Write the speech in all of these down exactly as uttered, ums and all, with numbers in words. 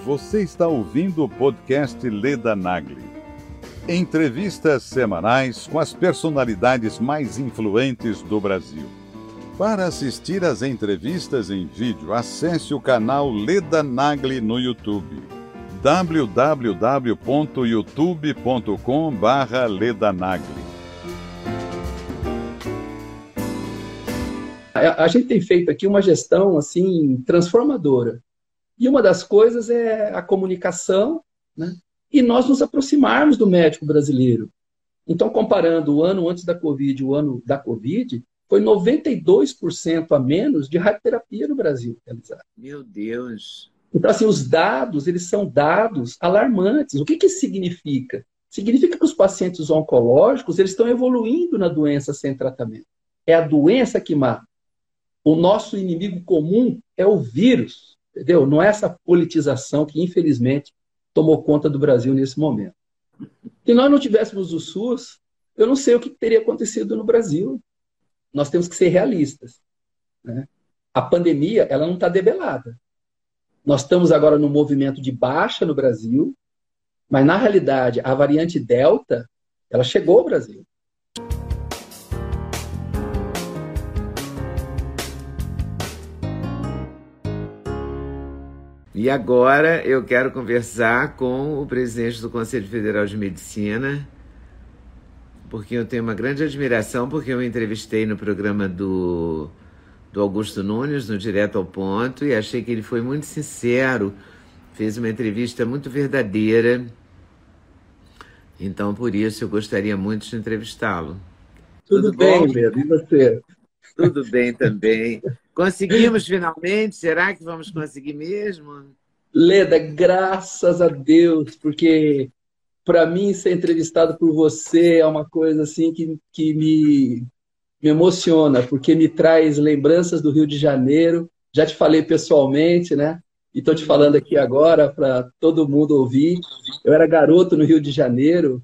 Você está ouvindo o podcast Leda Nagli. Entrevistas semanais com as personalidades mais influentes do Brasil. Para assistir às entrevistas em vídeo, acesse o canal Leda Nagli no YouTube. w w w ponto youtube ponto com barra Leda Nagli. A gente tem feito aqui uma gestão assim transformadora. E uma das coisas é a comunicação, né? E nós nos aproximarmos do médico brasileiro. Então, comparando o ano antes da Covid e o ano da Covid, foi noventa e dois por cento a menos de radioterapia no Brasil realizada. Meu Deus! Então, assim, os dados, eles são dados alarmantes. O que que isso significa? Significa que os pacientes oncológicos, eles estão evoluindo na doença sem tratamento. É a doença que mata. O nosso inimigo comum é o vírus, entendeu? Não é essa politização que, infelizmente, tomou conta do Brasil nesse momento. Se nós não tivéssemos o SUS, eu não sei o que teria acontecido no Brasil. Nós temos que ser realistas, né? A pandemia, ela não está debelada. Nós estamos agora num movimento de baixa no Brasil, mas, na realidade, a variante Delta, ela chegou ao Brasil. E agora eu quero conversar com o presidente do Conselho Federal de Medicina, porque eu tenho uma grande admiração, porque eu entrevistei no programa do, do Augusto Nunes, no Direto ao Ponto, e achei que ele foi muito sincero, fez uma entrevista muito verdadeira. Então, por isso, eu gostaria muito de entrevistá-lo. Tudo, Tudo bem, Leda, e você? Tudo bem também. Conseguimos finalmente? Será que vamos conseguir mesmo? Leda, graças a Deus, porque para mim ser entrevistado por você é uma coisa assim que, que me, me emociona, porque me traz lembranças do Rio de Janeiro. Já te falei pessoalmente, né? E estou te falando aqui agora para todo mundo ouvir. Eu era garoto no Rio de Janeiro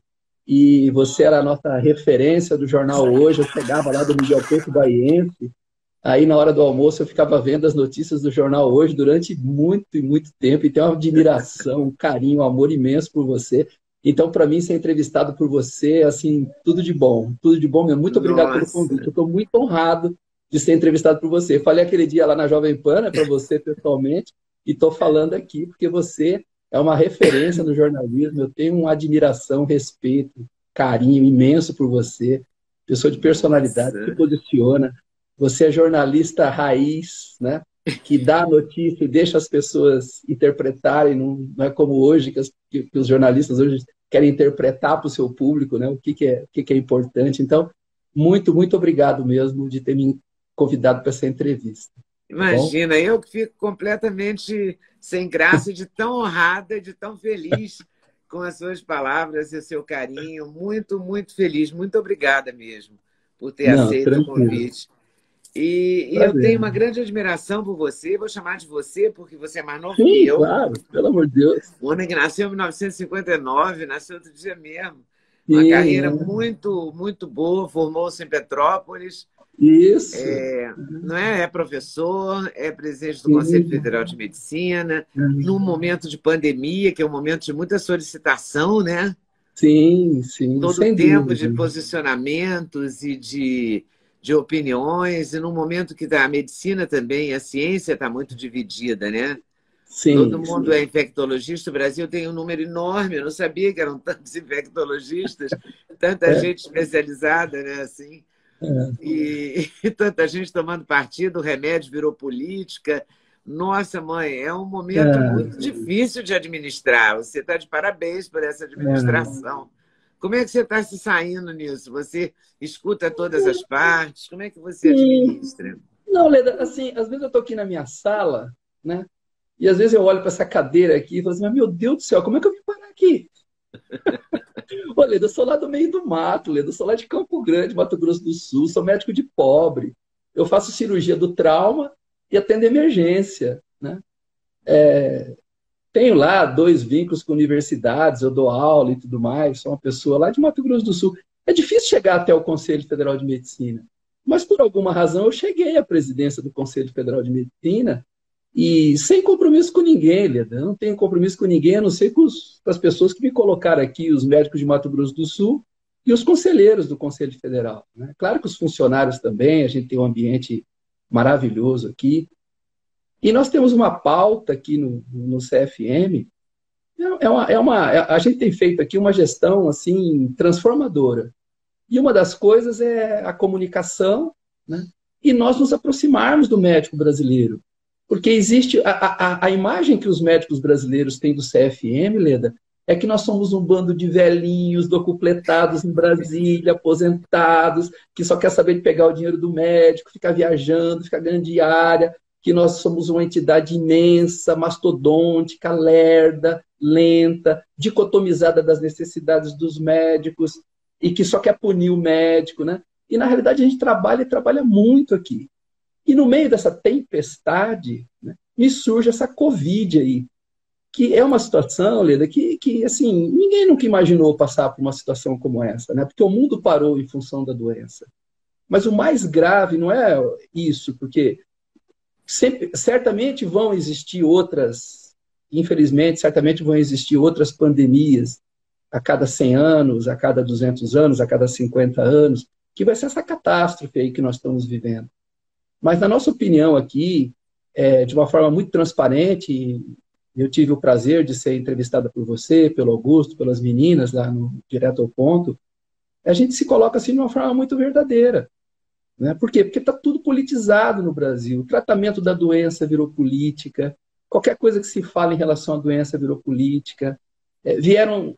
e você era a nossa referência do jornal Hoje. Eu chegava lá do Miguel Couto Baiense. Aí, na hora do almoço, eu ficava vendo as notícias do jornal Hoje durante muito e muito tempo, e tenho uma admiração, um carinho, um amor imenso por você. Então, para mim, ser entrevistado por você, assim, tudo de bom, tudo de bom mesmo. Muito obrigado Nossa. pelo convite. Eu estou muito honrado de ser entrevistado por você. Falei aquele dia lá na Jovem Pan, né, para você pessoalmente, e estou falando aqui porque você é uma referência no jornalismo. Eu tenho uma admiração, respeito, carinho imenso por você. Pessoa de personalidade, Nossa. se posiciona. Você é jornalista raiz, né? Que dá a notícia e deixa as pessoas interpretarem, não, não é como hoje, que, as, que, que os jornalistas hoje querem interpretar para o seu público, né? O que, que, é, o que, que é importante. Então, muito, muito obrigado mesmo de ter me convidado para essa entrevista. Imagina, tá eu que fico completamente sem graça, de tão honrada, de tão feliz com as suas palavras e o seu carinho. Muito, muito feliz. Muito obrigada mesmo por ter não, aceito tranquilo. o convite. E, e eu tenho uma grande admiração por você, vou chamar de você, porque você é mais novo Sim, que eu. Claro, pelo amor de Deus. O homem que nasceu em mil novecentos e cinquenta e nove, nasceu outro dia mesmo. Uma Sim, carreira é. muito, muito boa, formou-se em Petrópolis. Isso. É, não é? É professor, é presidente do Sim. Conselho Federal de Medicina, Sim. num momento de pandemia, que é um momento de muita solicitação, né? Sim, sim. Todo Sem tempo dúvida. de posicionamentos e de... de opiniões, e num momento que a medicina também, a ciência está muito dividida, né? Sim, Todo mundo sim. é infectologista, o Brasil tem um número enorme, eu não sabia que eram tantos infectologistas, tanta é. gente especializada, né? Assim, é. e, e tanta gente tomando partido, o remédio virou política. Nossa, mãe, é um momento é. muito difícil de administrar, você está de parabéns por essa administração. É. Como é que você está se saindo nisso? Você escuta todas as partes? Como é que você administra? Não, Leda, assim, às vezes eu estou aqui na minha sala, né? E às vezes eu olho para essa cadeira aqui e falo assim, mas, meu Deus do céu, como é que eu vim parar aqui? Ô, Leda, eu sou lá do meio do mato, Leda, eu sou lá de Campo Grande, Mato Grosso do Sul, sou médico de pobre. Eu faço cirurgia do trauma e atendo emergência, né? É... Tenho lá dois vínculos com universidades, eu dou aula e tudo mais, sou uma pessoa lá de Mato Grosso do Sul. É difícil chegar até o Conselho Federal de Medicina, mas por alguma razão eu cheguei à presidência do Conselho Federal de Medicina e sem compromisso com ninguém, Leda. Eu não tenho compromisso com ninguém, a não ser com, os, com as pessoas que me colocaram aqui, os médicos de Mato Grosso do Sul e os conselheiros do Conselho Federal, né? Claro que os funcionários também, a gente tem um ambiente maravilhoso aqui. E nós temos uma pauta aqui no, no C F M, é uma, é uma, a gente tem feito aqui uma gestão assim transformadora. E uma das coisas é a comunicação, né? E nós nos aproximarmos do médico brasileiro. Porque existe a, a, a imagem que os médicos brasileiros têm do C F M, Leda, é que nós somos um bando de velhinhos, docupletados em Brasília, aposentados, que só quer saber de pegar o dinheiro do médico, ficar viajando, ficar ganhando diária, que nós somos uma entidade imensa, mastodôntica, lerda, lenta, dicotomizada das necessidades dos médicos, e que só quer punir o médico, né? E, na realidade, a gente trabalha e trabalha muito aqui. E no meio dessa tempestade, né, me surge essa Covid aí, que é uma situação, Leda, que, que assim, ninguém nunca imaginou passar por uma situação como essa, né? Porque o mundo parou em função da doença. Mas o mais grave não é isso, porque sempre, certamente vão existir outras, infelizmente, certamente vão existir outras pandemias a cada cem anos, a cada duzentos anos, a cada cinquenta anos, que vai ser essa catástrofe aí que nós estamos vivendo. Mas, na nossa opinião aqui, é, de uma forma muito transparente, eu tive o prazer de ser entrevistada por você, pelo Augusto, pelas meninas lá no Direto ao Ponto, a gente se coloca assim de uma forma muito verdadeira. Né? Por quê? Porque está tudo politizado no Brasil. O tratamento da doença virou política, qualquer coisa que se fala em relação à doença virou política. É, vieram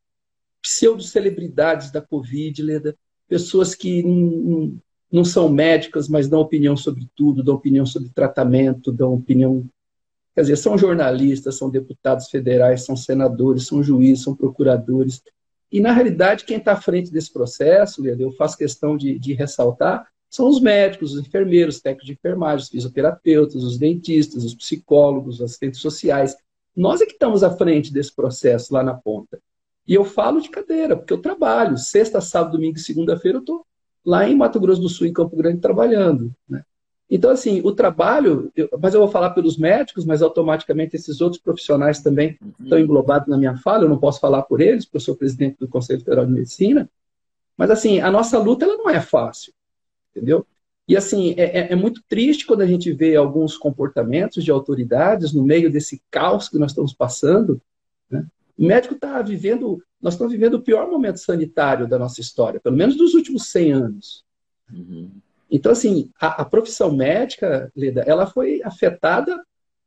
pseudo-celebridades da Covid, Leda, pessoas que não, não são médicas, mas dão opinião sobre tudo, dão opinião sobre tratamento, dão opinião... Quer dizer, são jornalistas, são deputados federais, são senadores, são juízes, são procuradores. E, na realidade, quem está à frente desse processo, Leda, eu faço questão de, de ressaltar, são os médicos, os enfermeiros, os técnicos de enfermagem, os fisioterapeutas, os dentistas, os psicólogos, os assistentes sociais. Nós é que estamos à frente desse processo lá na ponta. E eu falo de cadeira, porque eu trabalho. Sexta, sábado, domingo e segunda-feira eu estou lá em Mato Grosso do Sul, em Campo Grande, trabalhando. Né? Então, assim, o trabalho... Eu, mas eu vou falar pelos médicos, mas automaticamente esses outros profissionais também uhum. estão englobados na minha fala. Eu não posso falar por eles, porque eu sou presidente do Conselho Federal de Medicina. Mas, assim, a nossa luta ela não é fácil. Entendeu? E, assim, é, é muito triste quando a gente vê alguns comportamentos de autoridades no meio desse caos que nós estamos passando, né? O médico está vivendo, nós estamos vivendo o pior momento sanitário da nossa história, pelo menos dos últimos cem anos. Uhum. Então, assim, a, a profissão médica, Leda, ela foi afetada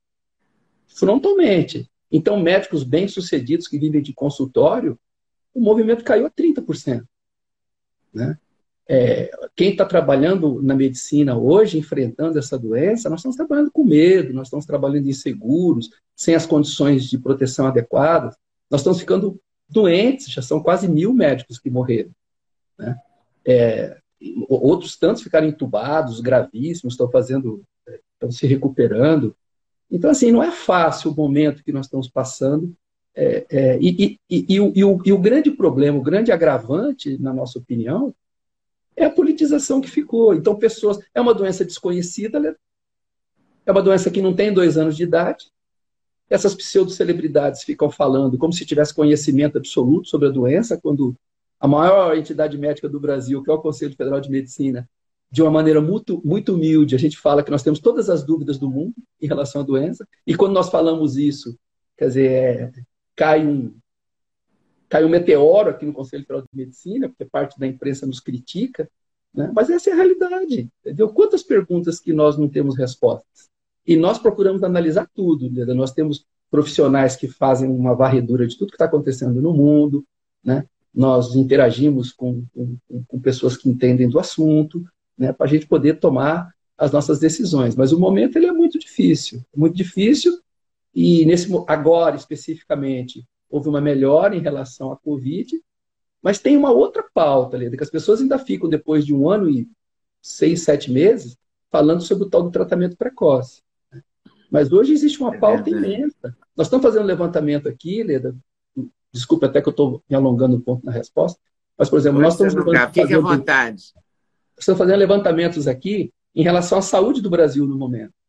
frontalmente. Então, médicos bem-sucedidos que vivem de consultório, o movimento caiu a trinta por cento. Né? É, quem está trabalhando na medicina hoje, enfrentando essa doença, nós estamos trabalhando com medo, nós estamos trabalhando inseguros, sem as condições de proteção adequadas. Nós estamos ficando doentes, já são quase mil médicos que morreram. Né? É, outros tantos ficaram entubados, gravíssimos, estão fazendo, estão se recuperando. Então, assim, não é fácil o momento que nós estamos passando. É, é, e, e, e, o, e, o, e o grande problema, o grande agravante, na nossa opinião, é a politização que ficou. Então, pessoas... É uma doença desconhecida, né? É uma doença que não tem dois anos de idade. Essas pseudo-celebridades ficam falando como se tivesse conhecimento absoluto sobre a doença, quando a maior entidade médica do Brasil, que é o Conselho Federal de Medicina, de uma maneira muito, muito humilde, a gente fala que nós temos todas as dúvidas do mundo em relação à doença, e quando nós falamos isso, quer dizer, é, cai, um, cai um meteoro aqui no Conselho Federal de Medicina, porque parte da imprensa nos critica, né? Mas essa é a realidade, entendeu? Quantas perguntas que nós não temos respostas? E nós procuramos analisar tudo, entendeu? Nós temos profissionais que fazem uma varredura de tudo que está acontecendo no mundo, né? Nós interagimos com, com, com pessoas que entendem do assunto, né? Para a gente poder tomar as nossas decisões. Mas o momento ele é muito difícil, muito difícil, e nesse, agora, especificamente, houve uma melhora em relação à Covid, mas tem uma outra pauta, Leda, que as pessoas ainda ficam, depois de um ano e seis, sete meses, falando sobre o tal do tratamento precoce. Mas hoje existe uma pauta imensa. Nós estamos fazendo um levantamento aqui, Leda, desculpa até que eu estou me alongando um pouco na resposta, mas, por exemplo, nós estamos fazendo, Fique à vontade. estamos fazendo levantamentos aqui em relação à saúde do Brasil no momento.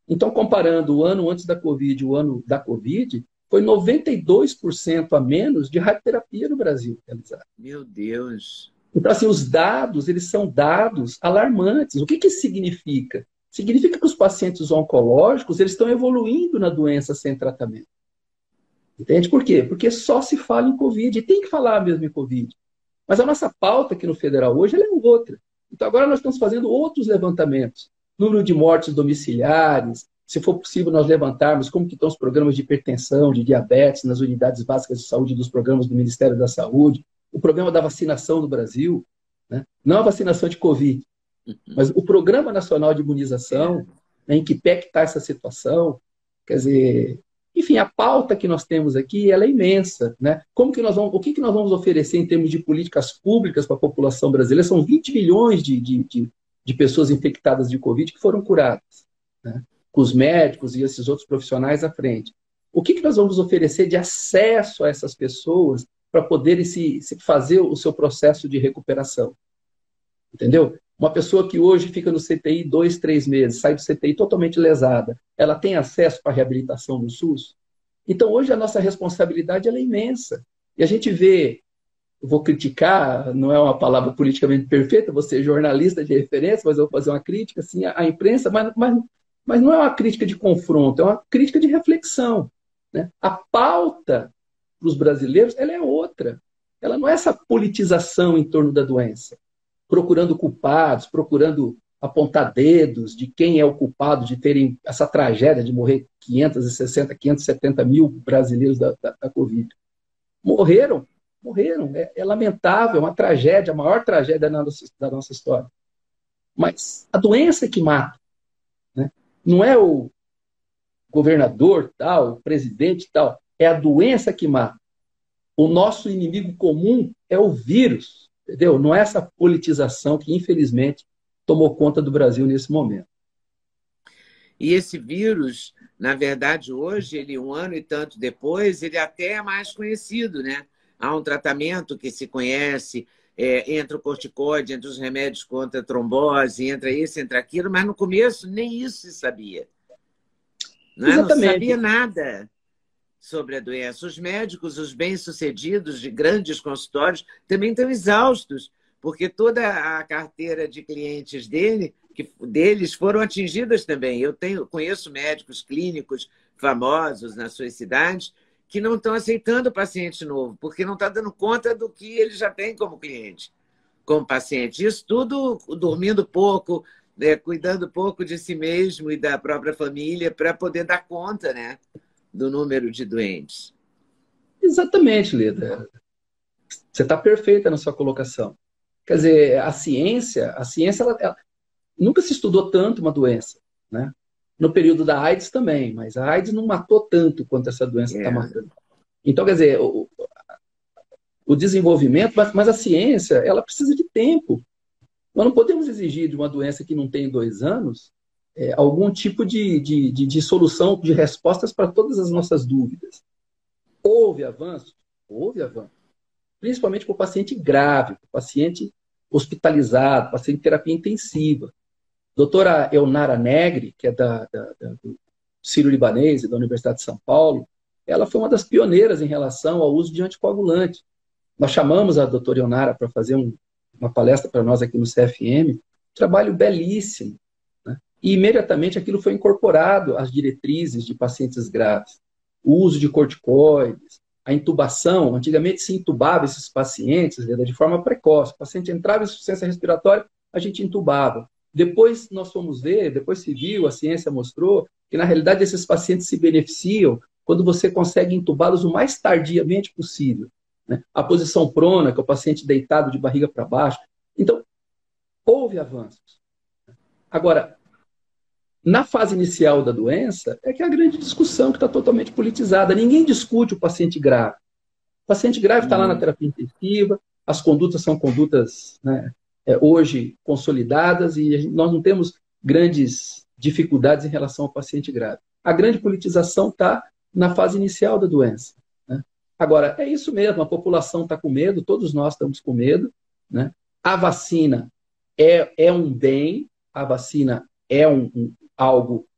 Então, comparando o ano antes da Covid e o ano da Covid, foi noventa e dois por cento a menos de radioterapia no Brasil realizada. Meu Deus! Então, assim, os dados, eles são dados alarmantes. O que, que isso significa? Significa que os pacientes oncológicos, eles estão evoluindo na doença sem tratamento. Entende? Por quê? Porque só se fala em Covid, e tem que falar mesmo em Covid. Mas a nossa pauta aqui no Federal hoje, ela é outra. Então, agora nós estamos fazendo outros levantamentos. Número de mortes domiciliares, se for possível nós levantarmos como que estão os programas de hipertensão, de diabetes, nas unidades básicas de saúde dos programas do Ministério da Saúde, o programa da vacinação do Brasil, né? Não a vacinação de Covid, mas o Programa Nacional de Imunização, né, em que pé que está essa situação, quer dizer, enfim, a pauta que nós temos aqui, ela é imensa, né? Como que nós vamos, o que, que nós vamos oferecer em termos de políticas públicas para a população brasileira? São vinte milhões de, de, de, de pessoas infectadas de Covid que foram curadas, né? Com os médicos e esses outros profissionais à frente. O que, que nós vamos oferecer de acesso a essas pessoas para poderem se, se fazer o seu processo de recuperação? Entendeu? Uma pessoa que hoje fica no C T I dois, três meses, sai do C T I totalmente lesada, ela tem acesso para a reabilitação no SUS? Então, hoje a nossa responsabilidade ela é imensa. E a gente vê, eu vou criticar, não é uma palavra politicamente perfeita, vou ser jornalista de referência, mas eu vou fazer uma crítica assim, à imprensa, mas, mas, mas não é uma crítica de confronto, é uma crítica de reflexão, né? A pauta para os brasileiros ela é outra. Ela não é essa politização em torno da doença, procurando culpados, procurando apontar dedos de quem é o culpado de terem essa tragédia de morrer quinhentos e sessenta, quinhentos e setenta mil brasileiros da, da, da Covid. Morreram, morreram. É, é lamentável, é uma tragédia, a maior tragédia da nossa, da nossa história. Mas a doença é que mata, né? Não é o governador tal, o presidente tal, é a doença que mata. O nosso inimigo comum é o vírus. Entendeu? Não é essa politização que, infelizmente, tomou conta do Brasil nesse momento. E esse vírus, na verdade, hoje, ele um ano e tanto depois, ele até é mais conhecido, né? Há um tratamento que se conhece, é, entra o corticoide, entre os remédios contra a trombose, entra isso, entra aquilo, mas no começo nem isso se sabia. Não, é? Não se sabia nada sobre a doença. Os médicos, os bem-sucedidos de grandes consultórios, também estão exaustos, porque toda a carteira de clientes dele, que, deles foram atingidas também. Eu tenho, conheço médicos clínicos famosos nas suas cidades que não estão aceitando paciente novo, porque não está dando conta do que ele já tem como cliente, como paciente. Isso tudo dormindo pouco, né, cuidando pouco de si mesmo e da própria família para poder dar conta, né, do número de doentes. Exatamente, Leda. Você está perfeita na sua colocação. Quer dizer, a ciência, a ciência ela, ela, nunca se estudou tanto uma doença, né? No período da AIDS também, mas a AIDS não matou tanto quanto essa doença está é. matando. Então, quer dizer, o, o desenvolvimento, mas, mas a ciência, ela precisa de tempo. Nós não podemos exigir de uma doença que não tem dois anos É, algum tipo de, de, de, de solução, de respostas para todas as nossas dúvidas. Houve avanço? Houve avanço. Principalmente para o paciente grave, para o paciente hospitalizado, paciente em terapia intensiva. Doutora Elnara Negri, que é da, da, da, do Sírio-Libanês e da Universidade de São Paulo, ela foi uma das pioneiras em relação ao uso de anticoagulante. Nós chamamos a doutora Elnara para fazer um, uma palestra para nós aqui no C F M, um trabalho belíssimo. E imediatamente aquilo foi incorporado às diretrizes de pacientes graves. O uso de corticoides, a intubação. Antigamente se intubava esses pacientes de forma precoce. O paciente entrava em insuficiência respiratória, a gente intubava. Depois nós fomos ver, depois se viu, a ciência mostrou que na realidade esses pacientes se beneficiam quando você consegue intubá-los o mais tardiamente possível, né? A posição prona, que é o paciente deitado de barriga para baixo. Então, houve avanços. Agora, na fase inicial da doença, é que é a grande discussão que está totalmente politizada. Ninguém discute o paciente grave. O paciente grave está lá na terapia intensiva, as condutas são condutas, né, é, hoje consolidadas e nós não temos grandes dificuldades em relação ao paciente grave. A grande politização está na fase inicial da doença, né? Agora, é isso mesmo, a população está com medo, todos nós estamos com medo, né? A vacina é, é um bem, a vacina é um, um algo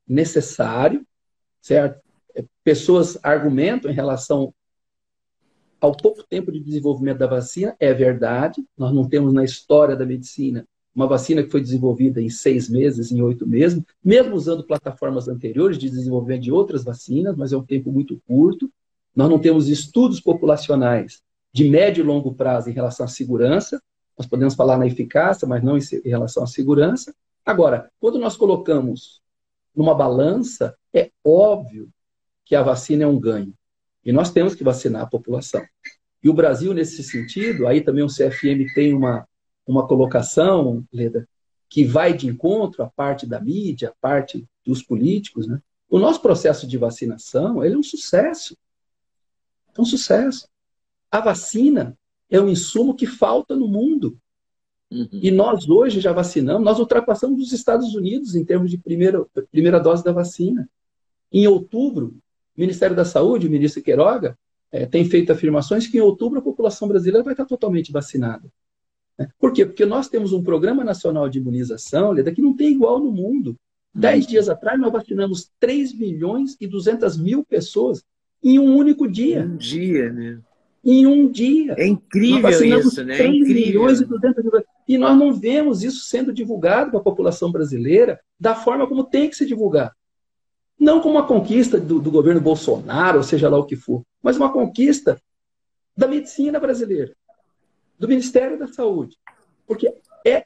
necessário, certo? Pessoas argumentam em relação ao pouco tempo de desenvolvimento da vacina, é verdade, nós não temos na história da medicina uma vacina que foi desenvolvida em seis meses, em oito meses, mesmo usando plataformas anteriores de desenvolvimento de outras vacinas, mas é um tempo muito curto. Nós não temos estudos populacionais de médio e longo prazo em relação à segurança, nós podemos falar na eficácia, mas não em relação à segurança. Agora, quando nós colocamos numa balança, é óbvio que a vacina é um ganho. E nós temos que vacinar a população. E o Brasil, nesse sentido, aí também o C F M tem uma, uma colocação, Leda, que vai de encontro à parte da mídia, à parte dos políticos, né? O nosso processo de vacinação, ele é um sucesso. É um sucesso. A vacina é um insumo que falta no mundo. Uhum. E nós hoje já vacinamos, nós ultrapassamos os Estados Unidos em termos de primeira, primeira dose da vacina. Em outubro, o Ministério da Saúde, o ministro Queiroga, é, tem feito afirmações que em outubro a população brasileira vai estar totalmente vacinada. Né? Por quê? Porque nós temos um Programa Nacional de Imunização, Leda, que não tem igual no mundo. Dez dias atrás, nós vacinamos três milhões e duzentas mil pessoas em um único dia. Um dia, né? Em um dia. É incrível isso, né? É três incrível. milhões e duzentas mil. E nós não vemos isso sendo divulgado para a população brasileira da forma como tem que ser divulgado. Não como uma conquista do, do governo Bolsonaro, ou seja lá o que for, mas uma conquista da medicina brasileira, do Ministério da Saúde. Porque é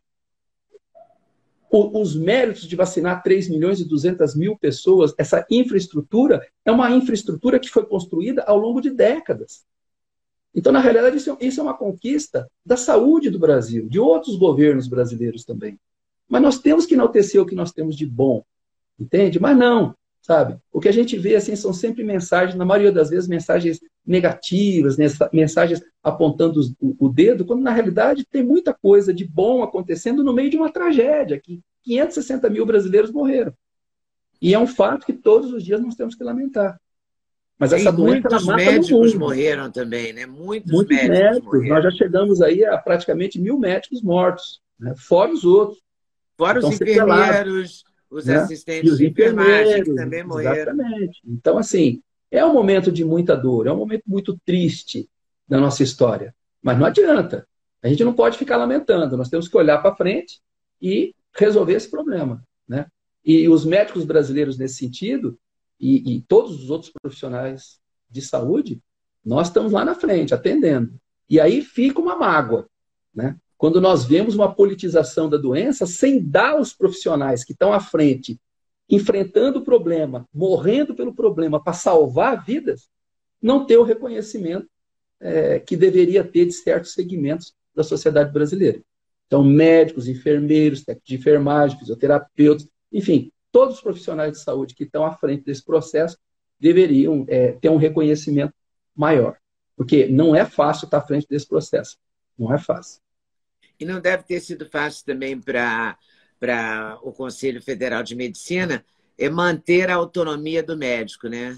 o, os méritos de vacinar três milhões e duzentas mil pessoas, essa infraestrutura, é uma infraestrutura que foi construída ao longo de décadas. Então, na realidade, isso, isso é uma conquista da saúde do Brasil, de outros governos brasileiros também. Mas nós temos que enaltecer o que nós temos de bom, entende? Mas não, sabe? O que a gente vê assim, são sempre mensagens, na maioria das vezes, mensagens negativas, né? Mensagens apontando o, o dedo, quando na realidade tem muita coisa de bom acontecendo no meio de uma tragédia, que quinhentos e sessenta mil brasileiros morreram. E é um fato que todos os dias nós temos que lamentar. Mas essa doença, ela mata médicos morreram também, né? Muitos, Muitos médicos, médicos morreram. Nós já chegamos aí a praticamente mil médicos mortos, né? Fora os outros. Fora os enfermeiros, os né? assistentes os de enfermagem que também morreram. Exatamente. Então, assim, é um momento de muita dor, é um momento muito triste da nossa história. Mas não adianta. A gente não pode ficar lamentando. Nós temos que olhar para frente e resolver esse problema, né? E os médicos brasileiros, nesse sentido, E, e todos os outros profissionais de saúde, nós estamos lá na frente, atendendo. E aí fica uma mágoa, né? Quando nós vemos uma politização da doença sem dar aos profissionais que estão à frente, enfrentando o problema, morrendo pelo problema para salvar vidas, não ter o reconhecimento é, que deveria ter de certos segmentos da sociedade brasileira. Então, médicos, enfermeiros, técnicos de enfermagem, fisioterapeutas, enfim, todos os profissionais de saúde que estão à frente desse processo deveriam é, ter um reconhecimento maior. Porque não é fácil estar à frente desse processo. Não é fácil. E não deve ter sido fácil também para para o Conselho Federal de Medicina é manter a autonomia do médico, né?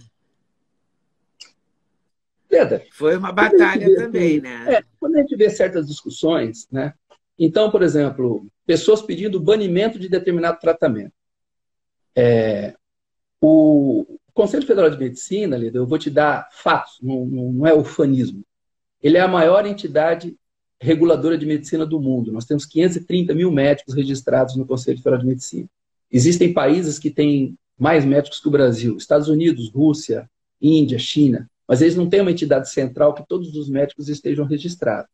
Leda, foi uma batalha também, né? É, quando a gente vê certas discussões, né? Então, por exemplo, pessoas pedindo banimento de determinado tratamento. É, o Conselho Federal de Medicina, Leda, eu vou te dar fatos, não, não é ufanismo. Ele é a maior entidade reguladora de medicina do mundo. Nós temos quinhentos e trinta mil médicos registrados no Conselho Federal de Medicina. Existem países que têm mais médicos que o Brasil. Estados Unidos, Rússia, Índia, China. Mas eles não têm uma entidade central que todos os médicos estejam registrados.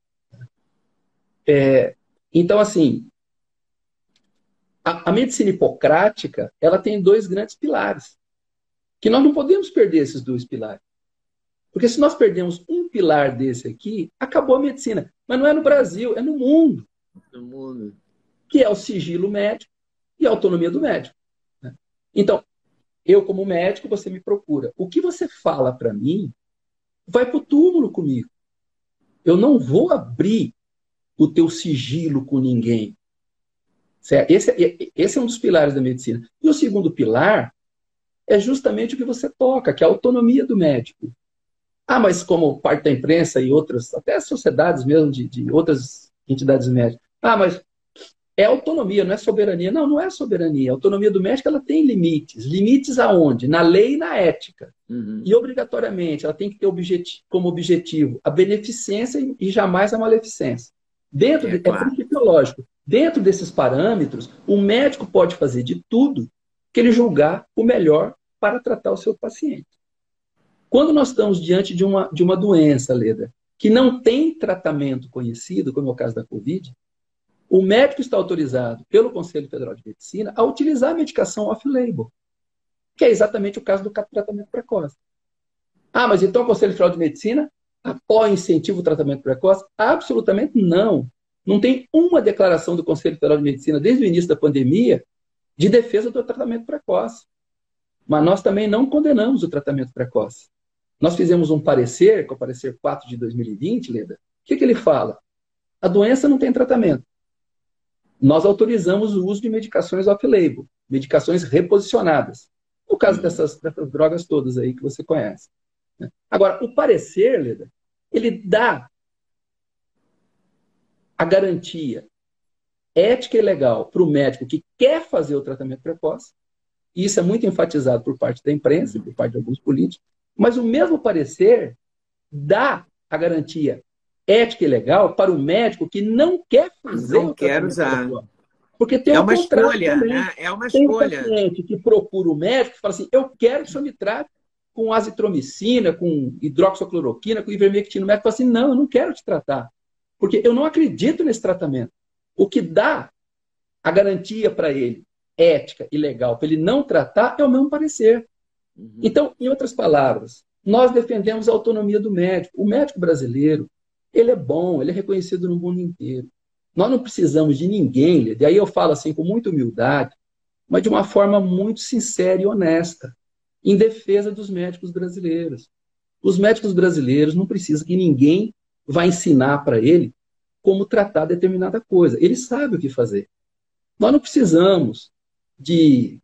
É, então, assim, a, a medicina hipocrática, ela tem dois grandes pilares, que nós não podemos perder esses dois pilares. Porque se nós perdemos um pilar desse aqui, acabou a medicina. Mas não é no Brasil, é no mundo. No mundo. Que é o sigilo médico e a autonomia do médico. Né? Então, eu como médico, você me procura. O que você fala para mim vai para o túmulo comigo. Eu não vou abrir o teu sigilo com ninguém. Certo? Esse, é, esse é um dos pilares da medicina. E o segundo pilar é justamente o que você toca, que é a autonomia do médico. Ah, mas como parte da imprensa e outras, até as sociedades mesmo de, de outras entidades médicas. Ah, mas É autonomia, não é soberania. Não, não é soberania. A autonomia do médico ela tem limites. Limites aonde? Na lei e na ética. Uhum. E, obrigatoriamente, ela tem que ter objeti como objetivo a beneficência e jamais a maleficência. Dentro É, de, claro. é princípio lógico. Dentro desses parâmetros, o médico pode fazer de tudo que ele julgar o melhor para tratar o seu paciente. Quando nós estamos diante de uma, de uma doença, Leda, que não tem tratamento conhecido, como é o caso da Covid, o médico está autorizado pelo Conselho Federal de Medicina a utilizar a medicação off-label, que é exatamente o caso do tratamento precoce. Ah, mas então o Conselho Federal de Medicina apoia e incentiva o tratamento precoce? Absolutamente não. Não tem uma declaração do Conselho Federal de Medicina desde o início da pandemia de defesa do tratamento precoce. Mas nós também não condenamos o tratamento precoce. Nós fizemos um parecer, que é o parecer quatro de dois mil e vinte, Leda. O que, que ele fala? A doença não tem tratamento. Nós autorizamos o uso de medicações off-label, medicações reposicionadas. No caso dessas, dessas drogas todas aí que você conhece. Agora, o parecer, Leda, ele dá a garantia ética e legal para o médico que quer fazer o tratamento precoce, e isso é muito enfatizado por parte da imprensa, por parte de alguns políticos, mas o mesmo parecer dá a garantia ética e legal para o médico que não quer fazer Não o quer tratamento usar. precoce. Porque tem É um uma contrato escolha, também. né? É uma Tem um escolha. paciente que procura o médico e fala assim, eu quero que o senhor me trate com azitromicina, com hidroxicloroquina, com ivermectina. O médico fala assim, não, eu não quero te tratar, porque eu não acredito nesse tratamento. O que dá a garantia para ele, ética e legal, para ele não tratar, é o mesmo parecer. Uhum. Então, em outras palavras, nós defendemos a autonomia do médico. O médico brasileiro, ele é bom, ele é reconhecido no mundo inteiro. Nós não precisamos de ninguém, e aí eu falo assim com muita humildade, mas de uma forma muito sincera e honesta, em defesa dos médicos brasileiros. Os médicos brasileiros não precisam que ninguém vá ensinar para ele como tratar determinada coisa. Ele sabe o que fazer. Nós não precisamos de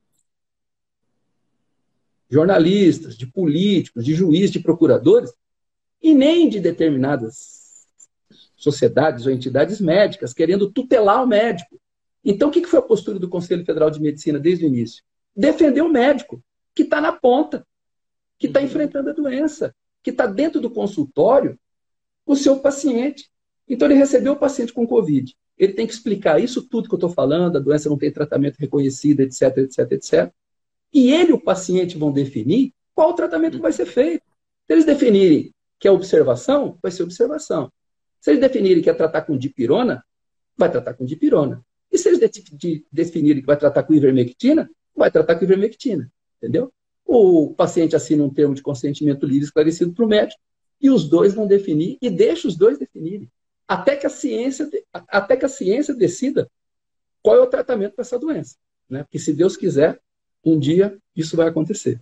jornalistas, de políticos, de juízes, de procuradores, e nem de determinadas sociedades ou entidades médicas querendo tutelar o médico. Então, o que foi a postura do Conselho Federal de Medicina desde o início? Defender o médico, que está na ponta, que está enfrentando a doença, que está dentro do consultório, o seu paciente. Então, ele recebeu o paciente com Covid. Ele tem que explicar isso tudo que eu estou falando, a doença não tem tratamento reconhecido, etc, etc, etcétera. E ele e o paciente vão definir qual o tratamento que vai ser feito. Se eles definirem que é observação, vai ser observação. Se eles definirem que é tratar com dipirona, vai tratar com dipirona. E se eles de definirem que vai tratar com ivermectina, vai tratar com ivermectina. Entendeu? O paciente assina um termo de consentimento livre esclarecido para o médico e os dois vão definir e deixa os dois definirem. Até que a ciência, até que a ciência decida qual é o tratamento para essa doença. Né? Porque se Deus quiser, um dia isso vai acontecer.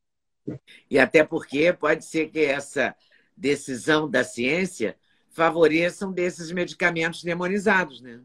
E até porque pode ser que essa decisão da ciência favoreçam desses medicamentos demonizados, né?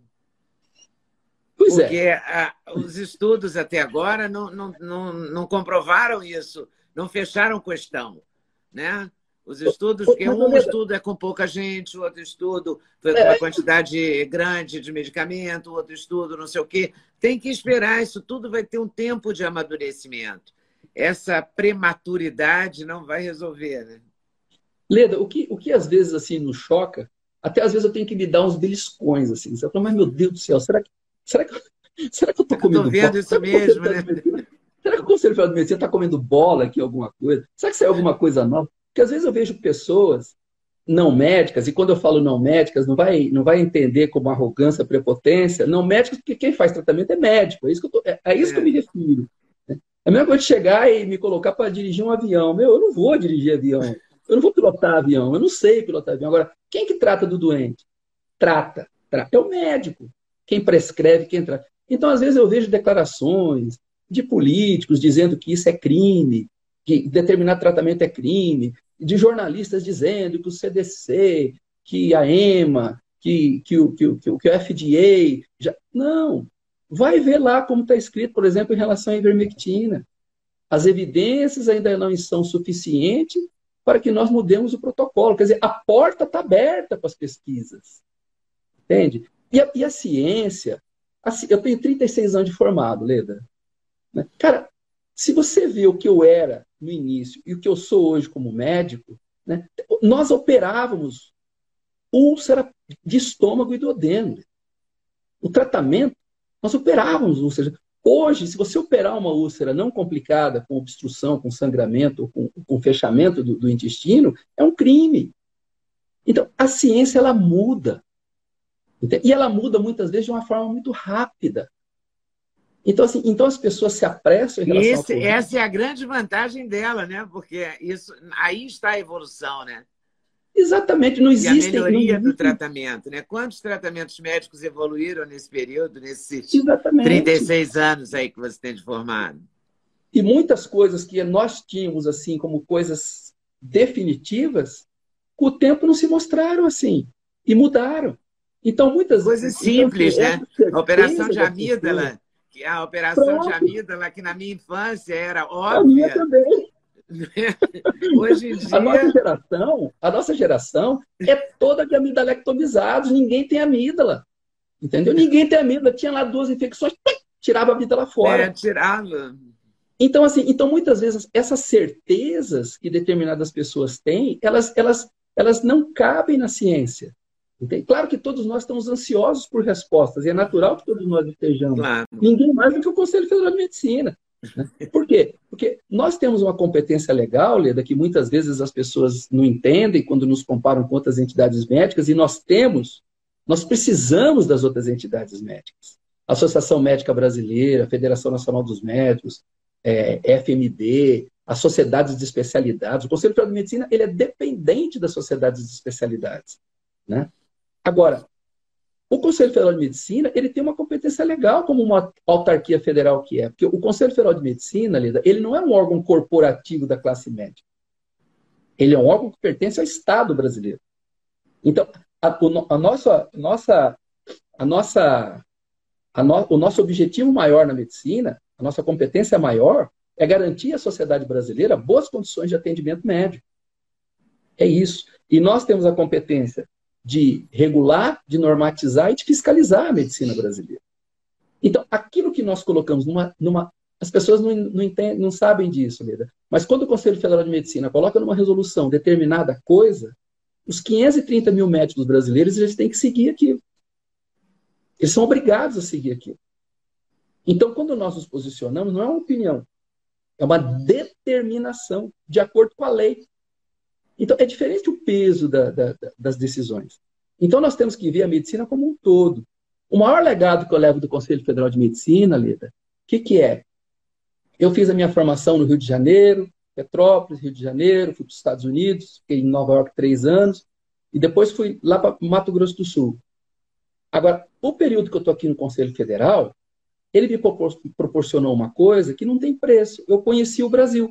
Pois porque é. a, os estudos até agora não, não, não, não comprovaram isso, não fecharam questão, né? Os estudos, porque um estudo é com pouca gente, o outro estudo foi com uma quantidade grande de medicamento, o outro estudo não sei o quê. Tem que esperar, isso tudo vai ter um tempo de amadurecimento. Essa prematuridade não vai resolver, né? Leda, o que, o que às vezes assim nos choca, até às vezes eu tenho que me dar uns beliscões, assim. Você fala, mas meu Deus do céu, será que, será que, será que eu estou comendo bola? Estou vendo isso mesmo, né? Será que o Conselho Federal de Medicina está comendo bola aqui, alguma coisa? Será que saiu alguma coisa nova? Porque às vezes eu vejo pessoas não médicas, e quando eu falo não médicas, não vai, não vai entender como arrogância, prepotência, não médicas, porque quem faz tratamento é médico, é isso que eu, tô, é, é isso que eu me refiro. É a mesma coisa de chegar e me colocar para dirigir um avião. Meu, eu não vou dirigir avião, eu não vou pilotar avião, eu não sei pilotar avião. Agora, quem que trata do doente? Trata, trata. É o médico. Quem prescreve, quem trata. Então, às vezes eu vejo declarações de políticos dizendo que isso é crime, que determinado tratamento é crime, de jornalistas dizendo que o C D C, que a EMA, que, que, o, que, o, que o F D A... Já... Não. Vai ver lá como está escrito, por exemplo, em relação à ivermectina. As evidências ainda não são suficientes para que nós mudemos o protocolo. Quer dizer, a porta está aberta para as pesquisas. Entende? E a, e a ciência, assim, eu tenho trinta e seis anos de formado, Leda. Né? Cara, se você vê o que eu era no início e o que eu sou hoje como médico, né? Nós operávamos úlcera de estômago e duodeno. O tratamento, nós operávamos úlcera. Hoje, se você operar uma úlcera não complicada, com obstrução, com sangramento, com, com fechamento do, do intestino, é um crime. Então, a ciência, ela muda. E ela muda, muitas vezes, de uma forma muito rápida. Então, assim, então as pessoas se apressam em relação Esse, ao Covid. Essa é a grande vantagem dela, né? Porque isso, aí está a evolução, né? Exatamente, não E a existem... melhoria não do existem... tratamento, né? Quantos tratamentos médicos evoluíram nesse período, nesses Exatamente. trinta e seis anos aí que você tem de formado? E muitas coisas que nós tínhamos, assim, como coisas definitivas, com o tempo não se mostraram assim, e mudaram. Então, muitas... Coisas Então, simples, assim, né? A operação de das amígdala, pessoas... que a operação de Pronto, amígdala, que na minha infância era a minha óbvia, também. hoje em A nossa dia... geração, a nossa geração é toda de amidalectomizados, ninguém tem amígdala. Entendeu? Ninguém tem amígdala. Tinha lá duas infecções, tirava a amígdala fora. É, tirava. Então, assim, então, muitas vezes, essas certezas que determinadas pessoas têm, elas, elas, elas não cabem na ciência. Entende? Claro que todos nós estamos ansiosos por respostas, e é natural que todos nós estejamos. Claro. Ninguém mais do que o Conselho Federal de Medicina. Né? Por quê? Porque nós temos uma competência legal, Leda, que muitas vezes as pessoas não entendem quando nos comparam com outras entidades médicas, e nós temos, nós precisamos das outras entidades médicas. Associação Médica Brasileira, Federação Nacional dos Médicos, é, F M D, as sociedades de especialidades. O Conselho Federal de Medicina, ele é dependente das sociedades de especialidades. Né? Agora, o Conselho Federal de Medicina, ele tem uma competência legal como uma autarquia federal que é. Porque o Conselho Federal de Medicina, Leda, ele não é um órgão corporativo da classe médica. Ele é um órgão que pertence ao Estado brasileiro. Então, a, a nossa, nossa, a nossa, a no, o nosso objetivo maior na medicina, a nossa competência maior, é garantir à sociedade brasileira boas condições de atendimento médico. É isso. E nós temos a competência de regular, de normatizar e de fiscalizar a medicina brasileira. Então, aquilo que nós colocamos numa... numa as pessoas não, não, entendem, não sabem disso, Leda. Mas quando o Conselho Federal de Medicina coloca numa resolução determinada coisa, os quinhentos e trinta mil médicos brasileiros, eles têm que seguir aquilo. Eles são obrigados a seguir aquilo. Então, quando nós nos posicionamos, não é uma opinião, é uma determinação de acordo com a lei. Então, é diferente o peso da, da, das decisões. Então, nós temos que ver a medicina como um todo. O maior legado que eu levo do Conselho Federal de Medicina, Leda, o que, que é? Eu fiz a minha formação no Rio de Janeiro, Petrópolis, Rio de Janeiro, fui para os Estados Unidos, fiquei em Nova York três anos, e depois fui lá para Mato Grosso do Sul. Agora, o período que eu estou aqui no Conselho Federal, ele me proporcionou uma coisa que não tem preço. Eu conheci o Brasil.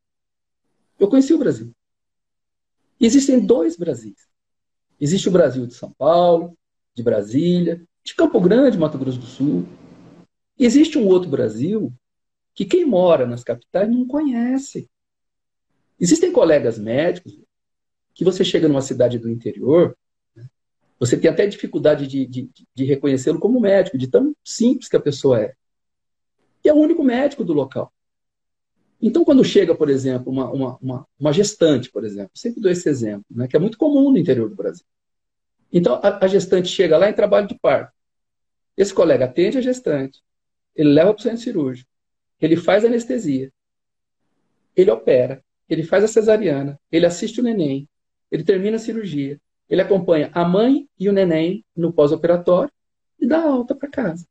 Eu conheci o Brasil. Existem dois Brasis. Existe o Brasil de São Paulo, de Brasília, de Campo Grande, Mato Grosso do Sul. E existe um outro Brasil que quem mora nas capitais não conhece. Existem colegas médicos que você chega numa cidade do interior, né, você tem até dificuldade de, de, de reconhecê-lo como médico, de tão simples que a pessoa é. E é o único médico do local. Então, quando chega, por exemplo, uma, uma, uma, uma gestante, por exemplo, sempre dou esse exemplo, né, que é muito comum no interior do Brasil. Então, a, a gestante chega lá em trabalho de parto. Esse colega atende a gestante, ele leva para o centro cirúrgico, ele faz anestesia, ele opera, ele faz a cesariana, ele assiste o neném, ele termina a cirurgia, ele acompanha a mãe e o neném no pós-operatório e dá alta para casa.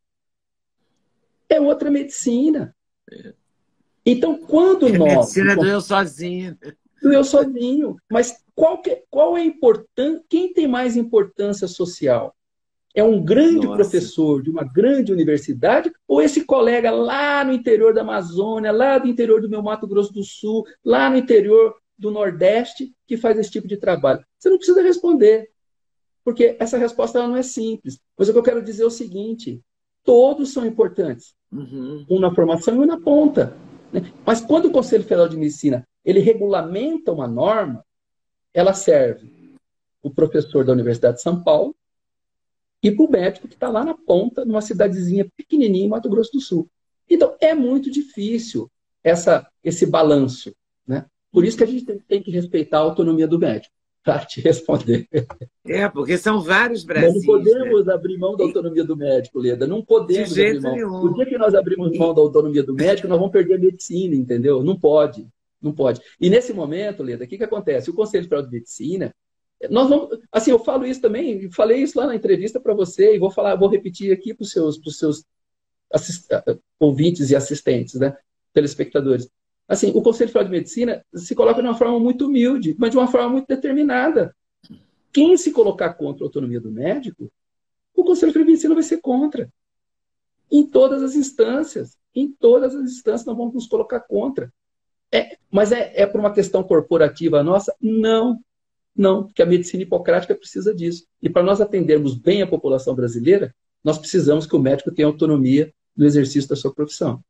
É outra medicina. Então, quando nós... A medicina do eu sozinho. Do eu sozinho. Mas qual, que, qual é a importância? Quem tem mais importância social? É um grande Nossa. professor de uma grande universidade ou esse colega lá no interior da Amazônia, lá do interior do meu Mato Grosso do Sul, lá no interior do Nordeste, que faz esse tipo de trabalho? Você não precisa responder, porque essa resposta ela não é simples. Mas o que eu quero dizer é o seguinte, todos são importantes. Uhum. Um na formação e um na ponta. Né? Mas quando o Conselho Federal de Medicina ele regulamenta uma norma, ela serve o professor da Universidade de São Paulo, e para o médico que está lá na ponta, numa cidadezinha pequenininha em Mato Grosso do Sul. Então, é muito difícil essa, esse balanço, né? Por isso que a gente tem, tem que respeitar a autonomia do médico, para te responder. É, porque são vários Nós não Brasis, podemos né? abrir mão da E, autonomia do médico, Leda. Não de podemos abrir jeito mão. O nenhum. dia que nós abrimos mão E, da autonomia do médico, nós vamos perder a medicina, entendeu? Não pode. Não pode. E nesse momento, Leda, o que, que acontece? O Conselho Federal de Medicina, nós vamos. Assim, eu falo isso também, falei isso lá na entrevista para você, e vou falar, vou repetir aqui para os seus, pros seus assist, ouvintes e assistentes, né? Telespectadores. Assim, o Conselho Federal de Medicina se coloca de uma forma muito humilde, mas de uma forma muito determinada. Quem se colocar contra a autonomia do médico, o Conselho Federal de Medicina vai ser contra. Em todas as instâncias. Em todas as instâncias nós vamos nos colocar contra. É, mas é, é por uma questão corporativa nossa? Não. Não, porque a medicina hipocrática precisa disso. E para nós atendermos bem a população brasileira, nós precisamos que o médico tenha autonomia no exercício da sua profissão.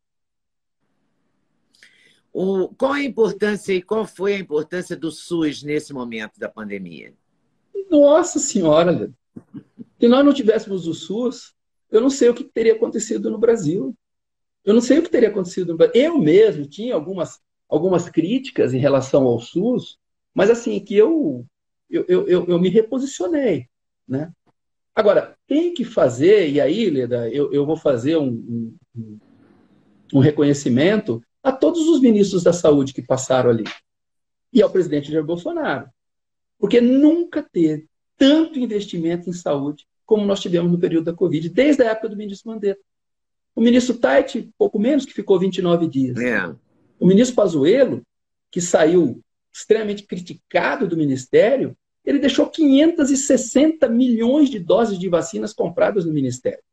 o, qual a importância e qual foi a importância do SUS nesse momento da pandemia? Nossa Senhora! Se nós não tivéssemos o SUS, eu não sei o que teria acontecido no Brasil. Eu não sei o que teria acontecido no Brasil. Eu mesmo tinha algumas, algumas críticas em relação ao SUS, mas assim, que eu, eu, eu, eu me reposicionei, né? Agora, tem que fazer, e aí, Leda, eu, eu vou fazer um, um, um reconhecimento a todos os ministros da saúde que passaram ali, e ao presidente Jair Bolsonaro, porque nunca teve tanto investimento em saúde como nós tivemos no período da Covid, desde a época do ministro Mandetta. O ministro Tait, pouco menos, que ficou vinte e nove dias. É. O ministro Pazuello, que saiu extremamente criticado do ministério, ele deixou quinhentos e sessenta milhões de doses de vacinas compradas no ministério.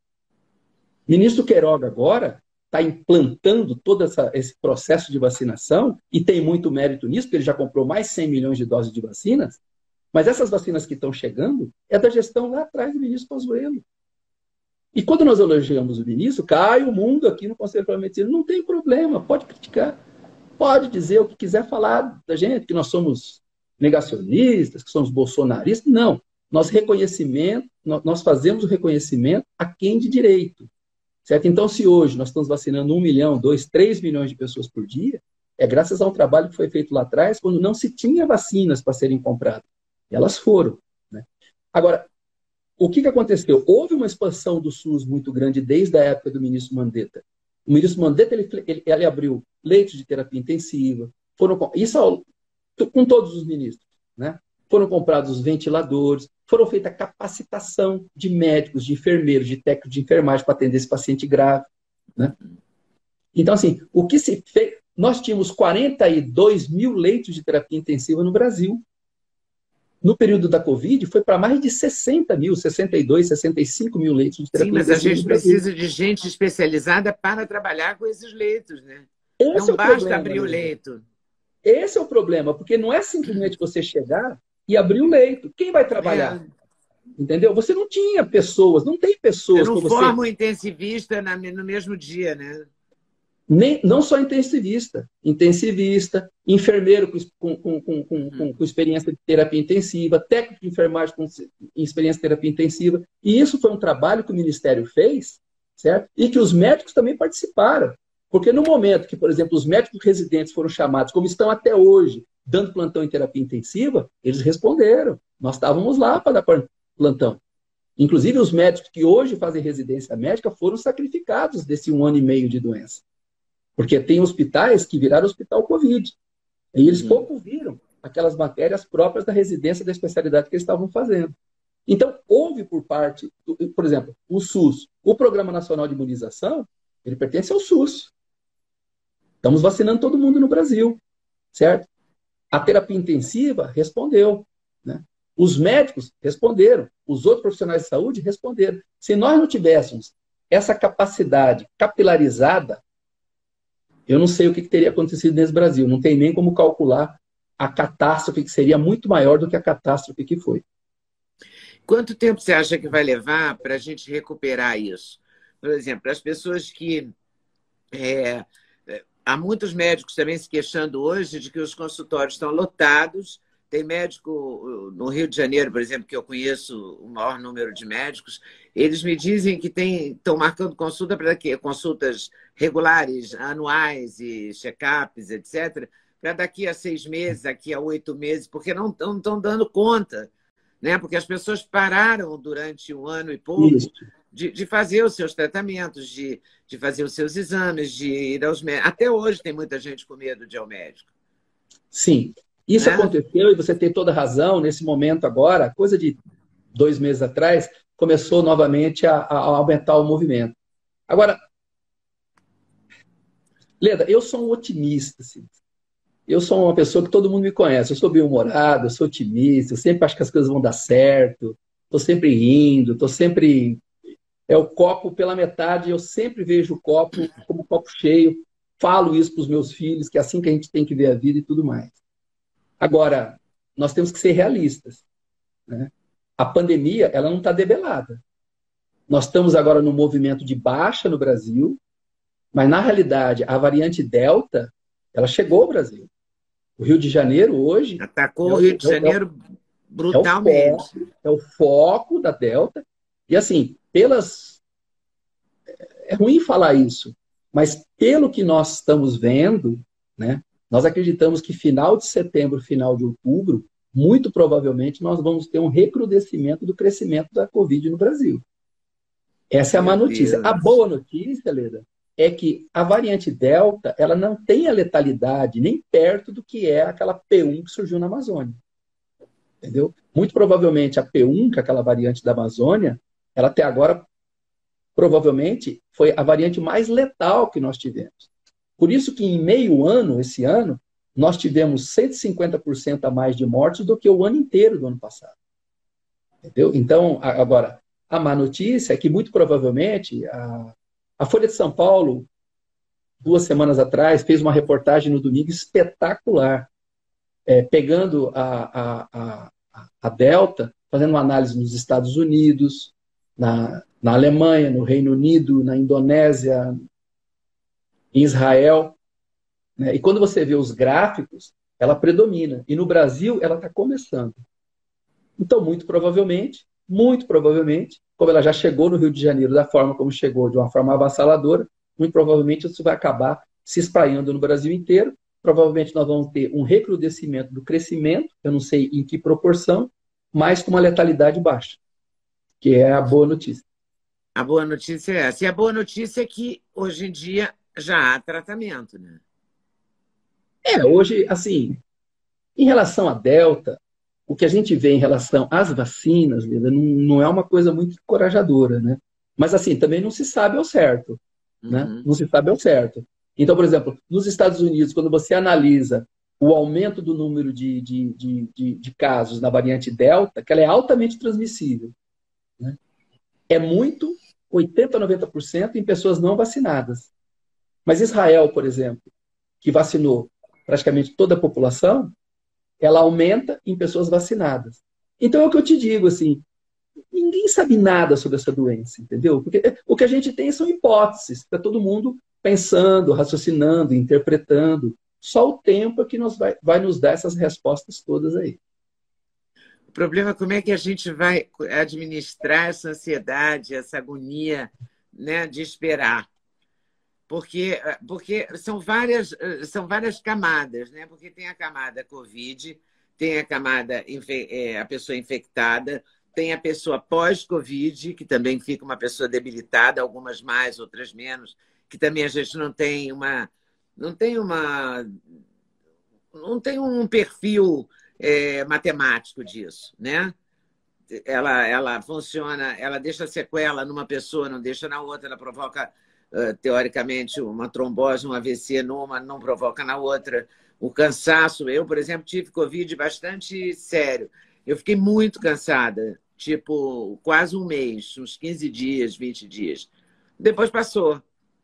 O ministro Queiroga agora está implantando todo essa, esse processo de vacinação, e tem muito mérito nisso, porque ele já comprou mais cem milhões de doses de vacinas, mas essas vacinas que estão chegando é da gestão lá atrás do ministro Pazuello. E quando nós elogiamos o ministro, cai o mundo aqui no Conselho Federal de Medicina. Não tem problema, pode criticar, pode dizer o que quiser falar da gente, que nós somos negacionistas, que somos bolsonaristas. Não, nós reconhecimento, nós fazemos o reconhecimento a quem de direito. Certo? Então, se hoje nós estamos vacinando um milhão, dois, três milhões de pessoas por dia, é graças a um trabalho que foi feito lá atrás, quando não se tinha vacinas para serem compradas. Elas foram. Né? Agora, o que, que aconteceu? Houve uma expansão do SUS muito grande desde a época do ministro Mandetta. O ministro Mandetta ele, ele, ele abriu leitos de terapia intensiva, foram, isso com todos os ministros, né? Foram comprados ventiladores, foram feita capacitação de médicos, de enfermeiros, de técnicos de enfermagem para atender esse paciente grave. Né? Então, assim, o que se fez... Nós tínhamos quarenta e dois mil leitos de terapia intensiva no Brasil. No período da Covid, foi para mais de sessenta mil, sessenta e dois, sessenta e cinco mil leitos de terapia Sim, mas a intensiva gente precisa de gente especializada para trabalhar com esses leitos, né? Esse Não é o basta problema, abrir o né? leito. Esse é o problema, porque não é simplesmente você chegar e abrir o leito. Quem vai trabalhar? É. Entendeu? Você não tinha pessoas, não tem pessoas Você não para você... forma um intensivista na, no mesmo dia, né? Nem, não só intensivista, intensivista, enfermeiro com, com, com, com, com, com experiência de terapia intensiva, técnico de enfermagem com experiência de terapia intensiva. E isso foi um trabalho que o Ministério fez, certo? E que os médicos também participaram. Porque no momento que, por exemplo, os médicos residentes foram chamados, como estão até hoje, dando plantão em terapia intensiva, eles responderam. Nós estávamos lá para dar plantão. Inclusive, os médicos que hoje fazem residência médica foram sacrificados desse um ano e meio de doença. Porque tem hospitais que viraram hospital Covid. E eles uhum. pouco viram aquelas matérias próprias da residência da especialidade que eles estavam fazendo. Então, houve por parte, do, por exemplo, o SUS, o Programa Nacional de Imunização, ele pertence ao SUS. Estamos vacinando todo mundo no Brasil, certo? A terapia intensiva respondeu, né? Os médicos responderam, os outros profissionais de saúde responderam. Se nós não tivéssemos essa capacidade capilarizada, eu não sei o que teria acontecido nesse Brasil. Não tem nem como calcular a catástrofe, que seria muito maior do que a catástrofe que foi. Quanto tempo você acha que vai levar para a gente recuperar isso? Por exemplo, as pessoas que... É, há muitos médicos também se queixando hoje de que os consultórios estão lotados, tem médico no Rio de Janeiro, por exemplo, que eu conheço o maior número de médicos, eles me dizem que tem, estão marcando consulta para quê? Consultas regulares, anuais e check-ups, etcétera, para daqui a seis meses, daqui a oito meses, porque não estão dando conta, né? Porque as pessoas pararam durante um ano e pouco de, de fazer os seus tratamentos, de, de fazer os seus exames, de ir aos médicos. Até hoje tem muita gente com medo de ir ao médico. Sim. Isso né? aconteceu e você tem toda a razão. Nesse momento agora, coisa de dois meses atrás, começou novamente a, a aumentar o movimento. Agora, Leda, eu sou um otimista. Assim. Eu sou uma pessoa que todo mundo me conhece. Eu sou bem-humorado, eu sou otimista, eu sempre acho que as coisas vão dar certo, estou sempre rindo, estou sempre... É o copo pela metade, eu sempre vejo o copo como copo cheio, falo isso para os meus filhos, que é assim que a gente tem que ver a vida e tudo mais. Agora, nós temos que ser realistas. Né? A pandemia, ela não está debelada. Nós estamos agora num movimento de baixa no Brasil, mas, na realidade, a variante Delta, ela chegou ao Brasil. O Rio de Janeiro, hoje... Atacou é o Rio de Janeiro é, brutalmente. É o, foco, é o foco da Delta. E, assim, pelas... É ruim falar isso, mas pelo que nós estamos vendo, né, nós acreditamos que final de setembro, final de outubro, muito provavelmente nós vamos ter um recrudescimento do crescimento da Covid no Brasil. Essa é a má notícia. A boa notícia, Leda, é que a variante Delta, ela não tem a letalidade nem perto do que é aquela P um que surgiu na Amazônia. Entendeu? Muito provavelmente a P um, que é aquela variante da Amazônia, ela até agora, provavelmente, foi a variante mais letal que nós tivemos. Por isso que em meio ano, esse ano, nós tivemos cento e cinquenta por cento a mais de mortes do que o ano inteiro do ano passado. Entendeu? Então, agora, a má notícia é que, muito provavelmente, a, a Folha de São Paulo, duas semanas atrás, fez uma reportagem no domingo espetacular, é, pegando a, a, a, a Delta, fazendo uma análise nos Estados Unidos, na, na Alemanha, no Reino Unido, na Indonésia, em Israel. Né? E quando você vê os gráficos, ela predomina. E no Brasil, ela está começando. Então, muito provavelmente, muito provavelmente, como ela já chegou no Rio de Janeiro da forma como chegou, de uma forma avassaladora, muito provavelmente isso vai acabar se espalhando no Brasil inteiro. Provavelmente nós vamos ter um recrudescimento do crescimento, eu não sei em que proporção, mas com uma letalidade baixa, que é a boa notícia. A boa notícia é essa. E a boa notícia é que, hoje em dia, já há tratamento, né? É, hoje, assim, em relação à Delta, o que a gente vê em relação às vacinas, Lida, não, não é uma coisa muito encorajadora, né? Mas, assim, também não se sabe ao certo, né? Uhum. Não se sabe ao certo. Então, por exemplo, nos Estados Unidos, quando você analisa o aumento do número de, de, de, de, de casos na variante Delta, que ela é altamente transmissível, né? É muito, oitenta por cento a noventa por cento em pessoas não vacinadas. Mas Israel, por exemplo, que vacinou praticamente toda a população, ela aumenta em pessoas vacinadas. Então é o que eu te digo, assim, ninguém sabe nada sobre essa doença, entendeu? Porque o que a gente tem são hipóteses, está todo mundo pensando, raciocinando, interpretando. Só o tempo é que nos vai, vai nos dar essas respostas todas aí. O problema é como é que a gente vai administrar essa ansiedade, essa agonia, né, de esperar. Porque, porque são, várias, são várias camadas, né? Porque tem a camada Covid, tem a camada a pessoa infectada, tem a pessoa pós-Covid, que também fica uma pessoa debilitada, algumas mais, outras menos, que também a gente não tem uma não tem uma não tem um perfil é, matemático disso, né? Ela, ela funciona, ela deixa sequela numa pessoa, não deixa na outra, ela provoca teoricamente, uma trombose, um A V C numa, não provoca na outra. O cansaço, eu, por exemplo, tive Covid bastante sério. Eu fiquei muito cansada, tipo, quase um mês, uns quinze dias, vinte dias. Depois passou.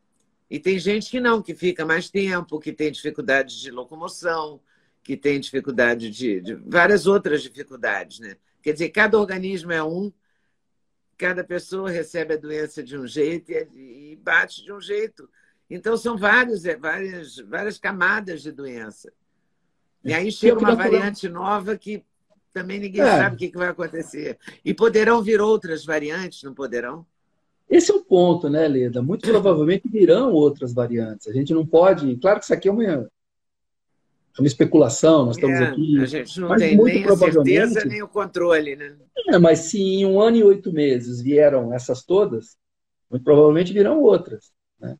E tem gente que não, que fica mais tempo, que tem dificuldade de locomoção, que tem dificuldade de, de várias outras dificuldades, né? Quer dizer, cada organismo é um, cada pessoa recebe a doença de um jeito e bate de um jeito. Então, são vários, várias, várias camadas de doença. E aí Que é o chega que uma nós falamos. variante nova que também ninguém É. sabe o que que vai acontecer. E poderão vir outras variantes, não poderão? Esse é o ponto, né, Leda? Muito provavelmente virão outras variantes. A gente não pode. Claro que isso aqui é uma, é uma especulação, nós estamos É, a aqui. gente não Mas tem muito nem a certeza, provavelmente. nem o controle, né? É, mas se em um ano e oito meses vieram essas todas, muito provavelmente virão outras, né?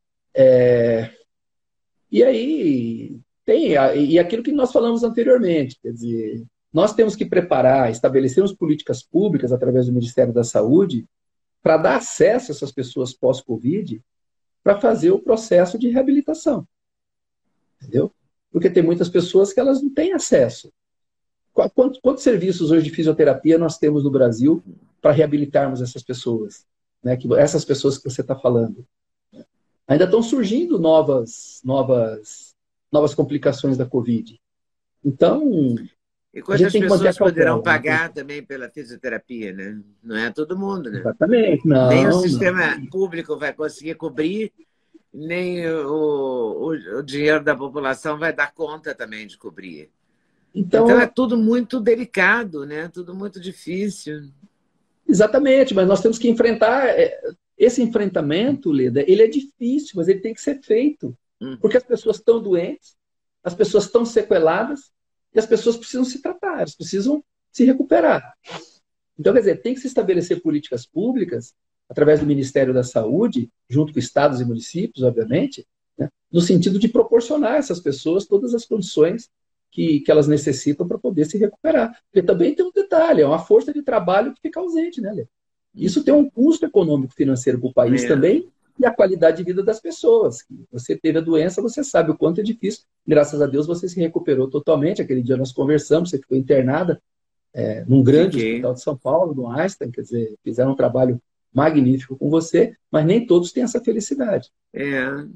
É, e aí tem. a- E aquilo que nós falamos anteriormente, quer dizer, nós temos que preparar, estabelecermos políticas públicas através do Ministério da Saúde para dar acesso a essas pessoas pós-Covid para fazer o processo de reabilitação, entendeu? Porque tem muitas pessoas que elas não têm acesso. Qu- Quantos, quantos serviços hoje de fisioterapia nós temos no Brasil para reabilitarmos essas pessoas, né? Que, essas pessoas que você está falando. Ainda estão surgindo novas, novas, novas complicações da Covid. Então, E a gente quantas tem que manter a pessoas poderão cautela, né? pagar também pela fisioterapia, né? Não é todo mundo, né? Exatamente. Nem o Não, sistema não. público vai conseguir cobrir, nem o, o, o dinheiro da população vai dar conta também de cobrir. Então é Então, tudo muito delicado, né? Tudo muito difícil. exatamente, mas nós temos que enfrentar. é, Esse enfrentamento, Leda, ele é difícil, mas ele tem que ser feito. Hum. Porque as pessoas estão doentes, as pessoas estão sequeladas, e as pessoas precisam se tratar, elas precisam se recuperar. Então, quer dizer, tem que se estabelecer políticas públicas, através do Ministério da Saúde, junto com estados e municípios, obviamente, né, no sentido de proporcionar a essas pessoas todas as condições que, que elas necessitam para poder se recuperar. Porque também tem um detalhe, é uma força de trabalho que fica ausente, né, Lê? Isso tem um custo econômico financeiro para o país É. também, e a qualidade de vida das pessoas. Você teve a doença, você sabe o quanto é difícil. Graças a Deus você se recuperou totalmente. Aquele dia nós conversamos, você ficou internada é, num grande Fiquei. hospital de São Paulo, no Einstein, quer dizer, fizeram um trabalho magnífico com você, mas nem todos têm essa felicidade. É.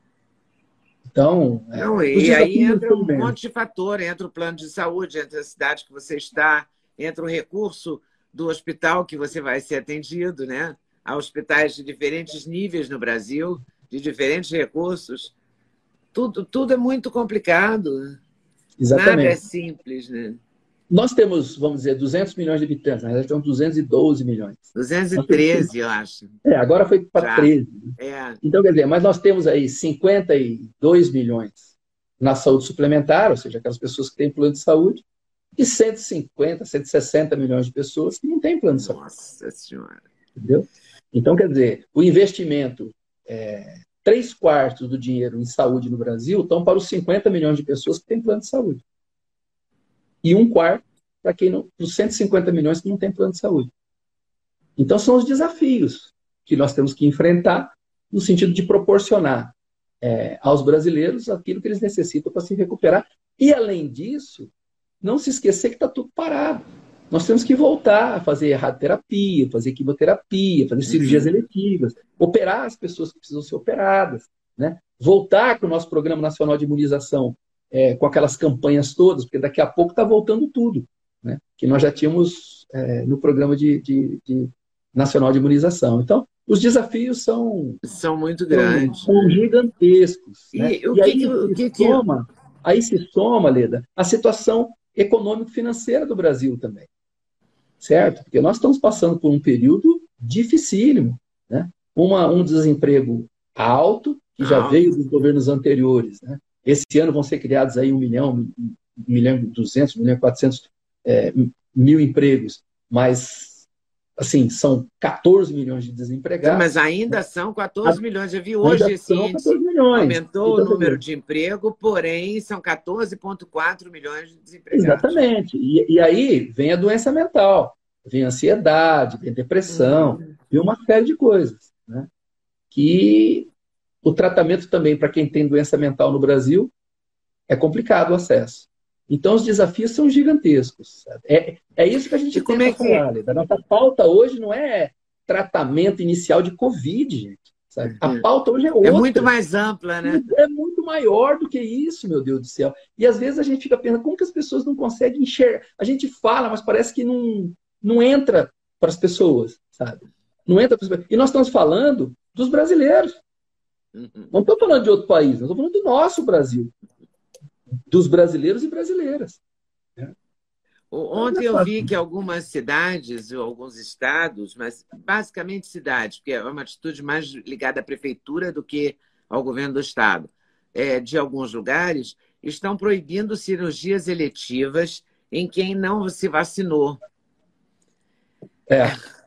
Então, é, Não, os e aí desafios entra são um imensos. monte de fator, entra o plano de saúde, entra a cidade que você está, entra o recurso do hospital que você vai ser atendido, né? Há hospitais de diferentes níveis no Brasil, de diferentes recursos. Tudo, tudo é muito complicado. Nada é Exatamente. simples, né? Nós temos, vamos dizer, duzentos milhões de habitantes, na verdade, temos duzentos e doze milhões. duzentos e Nós temos que- treze, eu acho. É, agora foi para Já. treze. É. Então, quer dizer, mas nós temos aí cinquenta e dois milhões na saúde suplementar, ou seja, aquelas pessoas que têm plano de saúde, e cento e cinquenta, cento e sessenta milhões de pessoas que não têm plano de saúde, Nossa Senhora. entendeu? Então, quer dizer, o investimento, é, três quartos do dinheiro em saúde no Brasil estão para os cinquenta milhões de pessoas que têm plano de saúde. E um quarto para quem não, para os cento e cinquenta milhões que não têm plano de saúde. Então, são os desafios que nós temos que enfrentar no sentido de proporcionar é, aos brasileiros aquilo que eles necessitam para se recuperar. E, além disso, não se esquecer que está tudo parado. Nós temos que voltar a fazer radioterapia, fazer quimioterapia, fazer cirurgias Uhum. eletivas, operar as pessoas que precisam ser operadas, né? Voltar com o nosso Programa Nacional de Imunização, é, com aquelas campanhas todas, porque daqui a pouco está voltando tudo, né? Que nós já tínhamos é, no Programa de, de, de Nacional de Imunização. Então, os desafios são, São muito são, grandes. são né? gigantescos, né? E o E que aí que, o se que, que soma, aí se soma, Leda, a situação econômico-financeira do Brasil também, certo? Porque nós estamos passando por um período dificílimo, né? Uma, um desemprego alto, que já Alto. veio dos governos anteriores, né? Esse ano vão ser criados aí um milhão, um milhão e duzentos, um milhão e quatrocentos é, mil empregos, mas, assim, são quatorze milhões de desempregados. Mas ainda são quatorze milhões. Eu vi hoje Ainda esse são índice. quatorze milhões. Aumentou Então, o número quer dizer, de emprego, porém são quatorze vírgula quatro milhões de desempregados. exatamente. E, e aí vem a doença mental, vem a ansiedade, vem a depressão, Uhum. vem uma série de coisas, né? Que o tratamento também para quem tem doença mental no Brasil é complicado o acesso. Então os desafios são gigantescos. Sabe? É, é isso que a gente E como tenta é que- falar, Leda. A nossa pauta hoje não é tratamento inicial de Covid, gente. Sabe? A Uhum. pauta hoje é outra. É muito mais ampla, né? É muito maior do que isso, meu Deus do céu. E às vezes a gente fica pensando, como que as pessoas não conseguem enxergar? A gente fala, mas parece que não, não entra para as pessoas, sabe? Não entra para as pessoas. E nós estamos falando dos brasileiros. Uhum. Não estou falando de outro país, nós estamos falando do nosso Brasil. dos brasileiros e brasileiras. Né? Ontem eu vi que algumas cidades, ou alguns estados, mas basicamente cidades, porque é uma atitude mais ligada à prefeitura do que ao governo do estado, é, de alguns lugares, estão proibindo cirurgias eletivas em quem não se vacinou. É.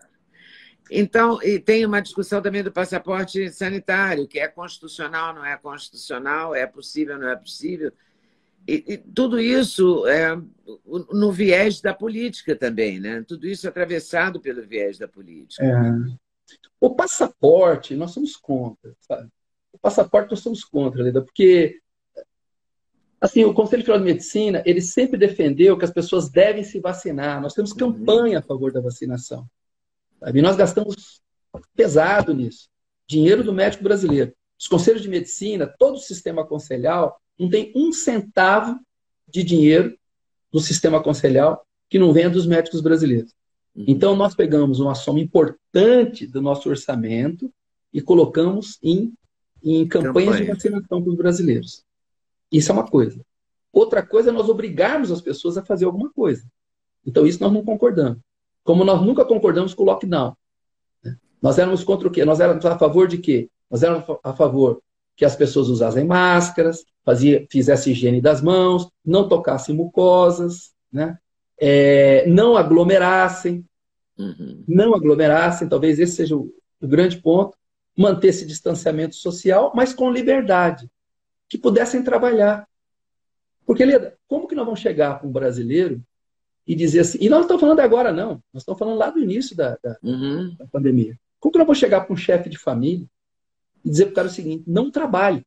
Então, e tem uma discussão também do passaporte sanitário, que é constitucional, não é constitucional, é possível, não é possível. E, e tudo isso é no viés da política também, né? Tudo isso atravessado pelo viés da política. É. O passaporte, nós somos contra, sabe? O passaporte nós somos contra, Leda, porque assim, o Conselho Federal de Medicina, ele sempre defendeu que as pessoas devem se vacinar. Nós temos campanha a favor da vacinação. Sabe? E nós gastamos pesado nisso. Dinheiro do médico brasileiro. Os conselhos de medicina, todo o sistema conselhal, não tem um centavo de dinheiro no sistema conselhal que não venha dos médicos brasileiros. Então, nós pegamos uma soma importante do nosso orçamento e colocamos em, em campanhas Campanha. de vacinação para os brasileiros. Isso é uma coisa. Outra coisa é nós obrigarmos as pessoas a fazer alguma coisa. Então, isso nós não concordamos. Como nós nunca concordamos com o lockdown. Nós éramos contra o quê? Nós éramos a favor de quê? Nós éramos a favor que as pessoas usassem máscaras, fazia, fizessem higiene das mãos, não tocassem mucosas, né? É, não aglomerassem, uhum. não aglomerassem, talvez esse seja o, o grande ponto, manter esse distanciamento social, mas com liberdade, que pudessem trabalhar. Porque, Leda, como que nós vamos chegar para um brasileiro e dizer assim, e nós não estamos falando agora não, nós estamos falando lá do início da, da, uhum. da pandemia. Como que nós vamos chegar para um chefe de família e dizer para o cara o seguinte, não trabalhe.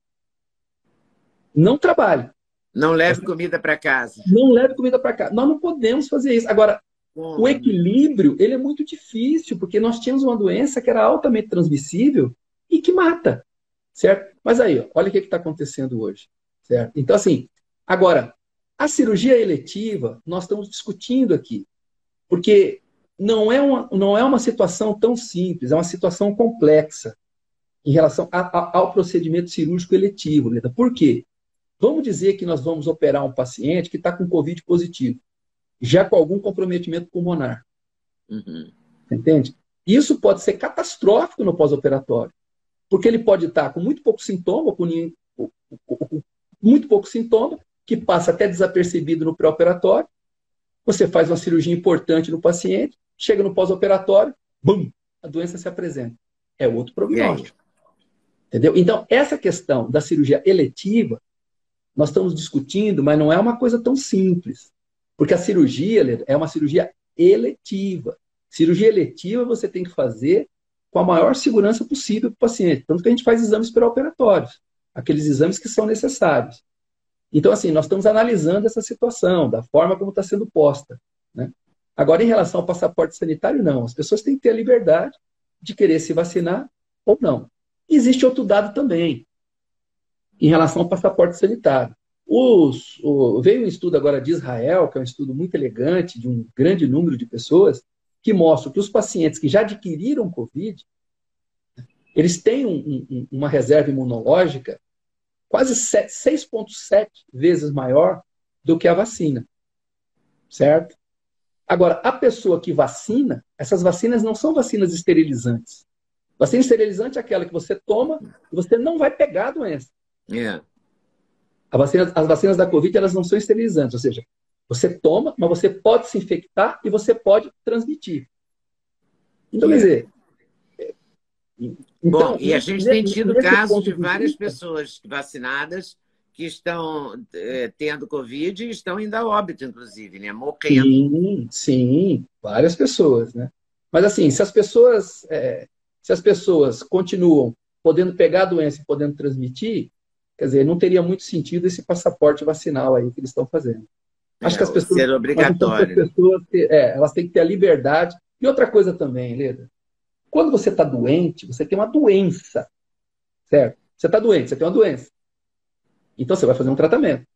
Não trabalhe. Não leve comida para casa. Não leve comida para casa. Nós não podemos fazer isso. Agora, Bom, o equilíbrio, ele é muito difícil, porque nós tínhamos uma doença que era altamente transmissível e que mata, certo? Mas aí, ó, olha o que está acontecendo hoje, certo? Então, assim, agora, a cirurgia eletiva, nós estamos discutindo aqui, porque não é uma, não é uma situação tão simples, é uma situação complexa em relação a, a, ao procedimento cirúrgico eletivo, Leda. Por quê? Vamos dizer que nós vamos operar um paciente que está com Covid positivo, já com algum comprometimento pulmonar. Uhum. Entende? Isso pode ser catastrófico no pós-operatório, porque ele pode estar com muito pouco sintoma, com, com, com, com muito pouco sintoma, que passa até desapercebido no pré-operatório. Você faz uma cirurgia importante no paciente, chega no pós-operatório, bum, a doença se apresenta. É outro prognóstico. Entendeu? Então, essa questão da cirurgia eletiva, nós estamos discutindo, mas não é uma coisa tão simples. Porque a cirurgia é uma cirurgia eletiva. Cirurgia eletiva você tem que fazer com a maior segurança possível para o paciente. Tanto que a gente faz exames pré-operatórios, aqueles exames que são necessários. Então, assim, nós estamos analisando essa situação, da forma como está sendo posta. Né? Agora, em relação ao passaporte sanitário, não. As pessoas têm que ter a liberdade de querer se vacinar ou não. Existe outro dado também, em relação ao passaporte sanitário. Os, o, veio um estudo agora de Israel, que é um estudo muito elegante, de um grande número de pessoas, que mostra que os pacientes que já adquiriram Covid, eles têm um, um, uma reserva imunológica quase seis vírgula sete vezes maior do que a vacina. Certo? Agora, a pessoa que vacina, essas vacinas não são vacinas esterilizantes. Vacina esterilizante é aquela que você toma e você não vai pegar a doença. Yeah. A vacina, as vacinas da Covid, elas não são esterilizantes, ou seja, você toma, mas você pode se infectar e você pode transmitir. Então, yeah. quer dizer... Então, Bom, e a gente tem tido casos de várias de pessoas vacinadas que estão é, tendo Covid e estão indo a óbito, inclusive, né? Morrendo. Sim, sim, várias pessoas, né? Mas assim, se as pessoas, é, se as pessoas continuam podendo pegar a doença e podendo transmitir, quer dizer, não teria muito sentido esse passaporte vacinal aí que eles estão fazendo. Acho é, que as pessoas... Ser obrigatório. As pessoas ter, é, elas têm que ter a liberdade. E outra coisa também, Leda, quando você está doente, você tem uma doença, certo? Você está doente, você tem uma doença. Então você vai fazer um tratamento.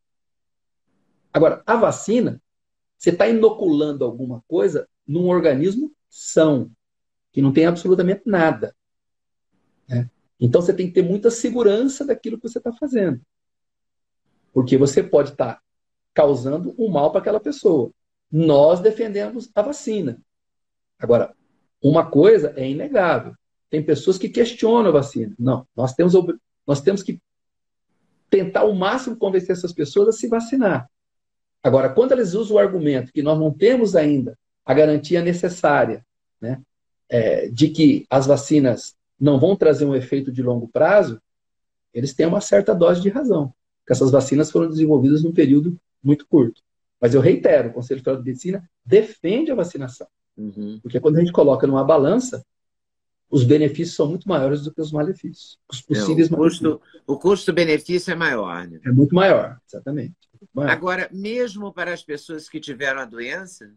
Agora, a vacina, você está inoculando alguma coisa num organismo são, que não tem absolutamente nada. Né? Então você tem que ter muita segurança daquilo que você está fazendo. porque você pode estar causando um mal para aquela pessoa. Nós defendemos a vacina. Agora, uma coisa é inegável. Tem pessoas que questionam a vacina. Não, nós temos, nós temos que tentar ao máximo convencer essas pessoas a se vacinar. Agora, quando eles usam o argumento que nós não temos ainda a garantia necessária, né, é, de que as vacinas não vão trazer um efeito de longo prazo, eles têm uma certa dose de razão. Porque essas vacinas foram desenvolvidas num período muito curto. Mas eu reitero, o Conselho Federal de Medicina defende a vacinação. Uhum. Porque quando a gente coloca numa balança, os benefícios são muito maiores do que os malefícios. Os possíveis é, o custo, malefícios. O custo-benefício é maior, né? É muito maior, exatamente. Muito maior. Agora, mesmo para as pessoas que tiveram a doença,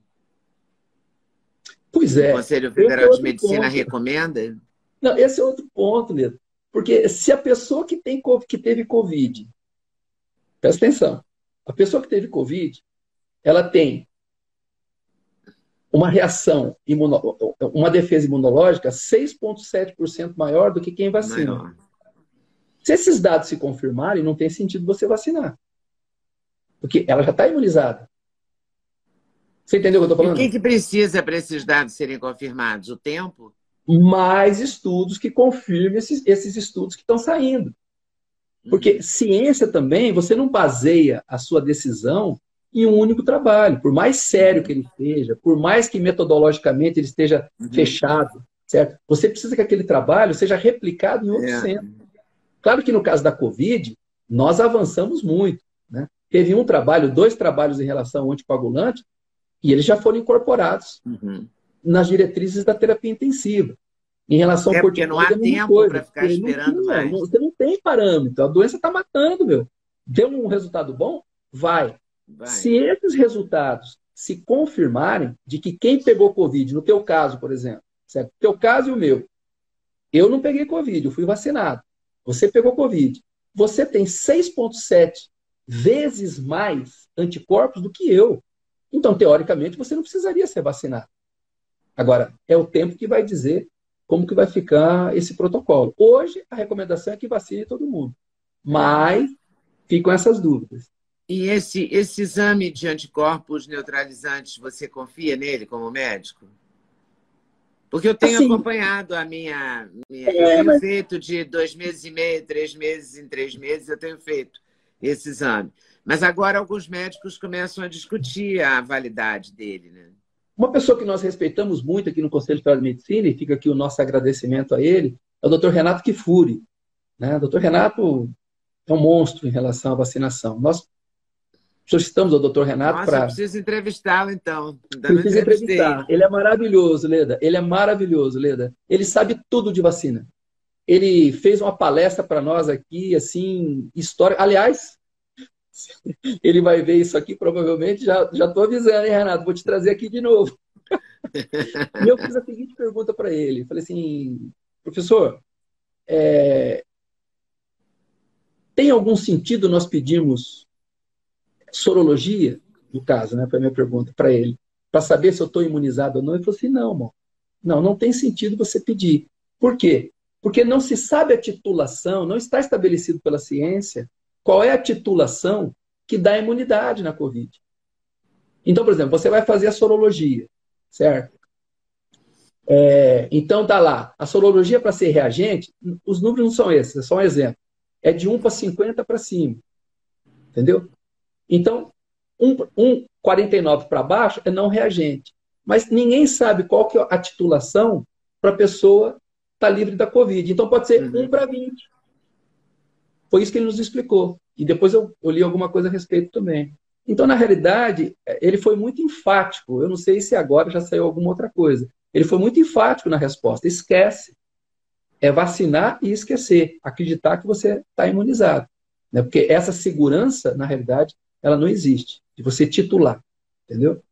pois é, o Conselho Federal é de Medicina ponto. recomenda? Não, esse é outro ponto, Lito. Porque se a pessoa que, tem, que teve Covid, presta atenção, a pessoa que teve Covid, ela tem uma reação, imuno, uma defesa imunológica seis vírgula sete por cento maior do que quem vacina. Maior. Se esses dados se confirmarem, não tem sentido você vacinar. Porque ela já está imunizada. Você entendeu o que eu estou falando? E o que, que precisa para esses dados serem confirmados? O tempo? Mais estudos que confirmem esses, esses estudos que estão saindo. Porque ciência também, você não baseia a sua decisão em um único trabalho. Por mais sério que ele esteja, por mais que metodologicamente ele esteja uhum. fechado, certo? Você precisa que aquele trabalho seja replicado em outro é. centro. Claro que no caso da Covid, nós avançamos muito, né? Teve um trabalho, dois trabalhos em relação ao anticoagulante, e eles já foram incorporados uhum. nas diretrizes da terapia intensiva. Em relação é ao porque não há é tempo para ficar esperando não, mais. Não, você não tem parâmetro. A doença está matando, meu. Deu um resultado bom? Vai. Vai. Se esses resultados se confirmarem de que quem pegou Covid, no teu caso, por exemplo, certo? O teu caso e o meu, eu não peguei Covid, eu fui vacinado. Você pegou Covid. Você tem seis vírgula sete vezes mais anticorpos do que eu. Então, teoricamente, você não precisaria ser vacinado. Agora, é o tempo que vai dizer como que vai ficar esse protocolo. Hoje, a recomendação é que vacine todo mundo. Mas ficam essas dúvidas. E esse, esse exame de anticorpos neutralizantes, você confia nele como médico? Porque eu tenho assim, acompanhado a minha... minha é, eu tenho mas... feito de dois meses e meio, três meses em três meses, eu tenho feito esse exame. Mas agora alguns médicos começam a discutir a validade dele, né? Uma pessoa que nós respeitamos muito aqui no Conselho Federal de Medicina, e fica aqui o nosso agradecimento a ele, é o doutor Renato Kifuri. Né? O doutor Renato é um monstro em relação à vacinação. Nós solicitamos ao doutor Renato para... Nossa, pra... eu preciso entrevistá-lo, então. Precisa entrevistar. Ele é maravilhoso, Leda. Ele é maravilhoso, Leda. Ele sabe tudo de vacina. Ele fez uma palestra para nós aqui, assim, história... Aliás, ele vai ver isso aqui, provavelmente, já estou avisando, hein, Renato? Vou te trazer aqui de novo. E eu fiz a seguinte pergunta para ele. Falei assim, professor, é... tem algum sentido nós pedirmos sorologia, no caso, né? Foi a minha pergunta para ele, para saber se eu estou imunizado ou não. Ele falou assim, não, amor. Não, não tem sentido você pedir. Por quê? Porque não se sabe a titulação, não está estabelecido pela ciência qual é a titulação que dá imunidade na Covid. Então, por exemplo, você vai fazer a sorologia, certo? É, então, tá lá. A sorologia para ser reagente, os números não são esses, é só um exemplo. É de um para cinquenta para cima. Entendeu? Então, um, um quarenta e nove para baixo é não reagente. Mas ninguém sabe qual que é a titulação para a pessoa estar livre da Covid. Então, pode ser uhum. um para vinte. Foi isso que ele nos explicou. E depois eu, eu li alguma coisa a respeito também. Então, na realidade, ele foi muito enfático. Eu não sei se agora já saiu alguma outra coisa. Ele foi muito enfático na resposta. Esquece. É vacinar e esquecer. Acreditar que você está imunizado. Né? Porque essa segurança, na realidade, ela não existe. De você titular. Entendeu?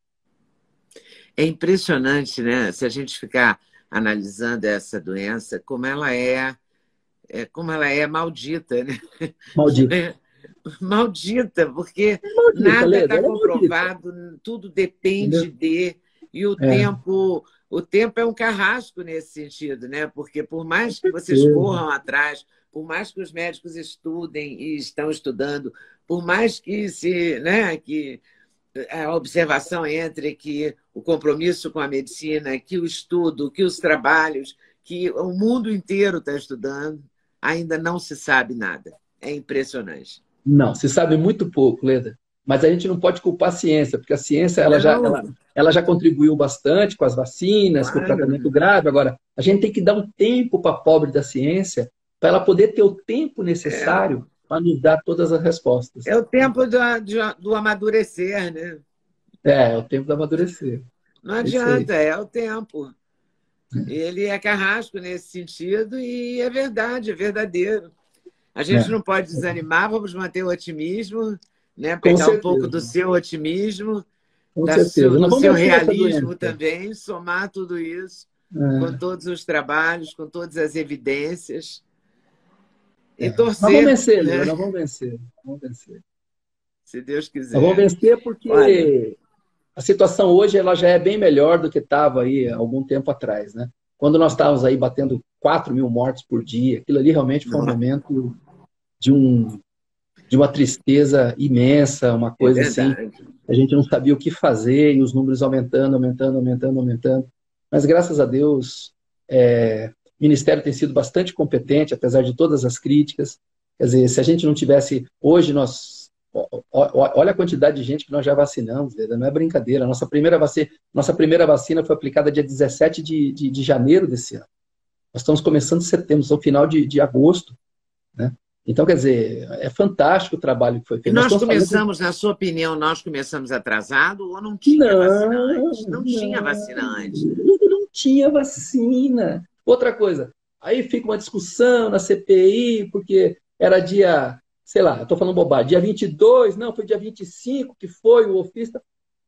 É impressionante, né? Se a gente ficar analisando essa doença, como ela é... É, como ela é maldita, né? Maldita. É, maldita, porque maldita, nada está comprovado, maldita. Tudo depende Entendeu? de... E o é. tempo o tempo é um carrasco nesse sentido, né? Porque por mais que vocês corram atrás, por mais que os médicos estudem e estão estudando por mais que se, né, que a observação entre que o compromisso com a medicina, que o estudo, que os trabalhos, que o mundo inteiro está estudando, ainda não se sabe nada. É impressionante. Não, se sabe muito pouco, Leda. Mas a gente não pode culpar a ciência, porque a ciência ela já, ela, ela já contribuiu bastante com as vacinas, claro, com o tratamento grave. Agora, a gente tem que dar um tempo para a pobre da ciência, para ela poder ter o tempo necessário é. para nos dar todas as respostas. É o tempo do, do amadurecer, né? É, é o tempo do amadurecer. Não adianta, é o tempo. Ele é carrasco nesse sentido e é verdade, é verdadeiro. A gente é. não pode desanimar, vamos manter o otimismo, né? Pegar um pouco do seu otimismo, da seu, do seu realismo também, somar tudo isso é. com todos os trabalhos, com todas as evidências e é. torcer. Nós vamos vencer, né? Nós vamos vencer, vamos vencer. Se Deus quiser. Nós vamos vencer porque Olha. a situação hoje ela já é bem melhor do que estava aí há algum tempo atrás, né? Quando nós estávamos aí batendo quatro mil mortes por dia, aquilo ali realmente foi um momento de, um, de uma tristeza imensa, uma coisa é assim, a gente não sabia o que fazer, e os números aumentando, aumentando, aumentando, aumentando. Mas, graças a Deus, é, o Ministério tem sido bastante competente, apesar de todas as críticas. Quer dizer, se a gente não tivesse... Hoje, nós... Olha a quantidade de gente que nós já vacinamos, não é brincadeira. Nossa primeira vacina, nossa primeira vacina foi aplicada dia dezessete de, de, de janeiro desse ano. Nós estamos começando em setembro, no final de, de agosto, né? Então, quer dizer, é fantástico o trabalho que foi feito. E nós, nós começamos, falando... na sua opinião, nós começamos atrasado ou não tinha não, vacina antes? Não, não tinha vacina antes. Não tinha vacina. Outra coisa, aí fica uma discussão na C P I, porque era dia, sei lá, eu estou falando bobagem, dia vinte e dois, não, foi dia vinte e cinco que foi o ofício.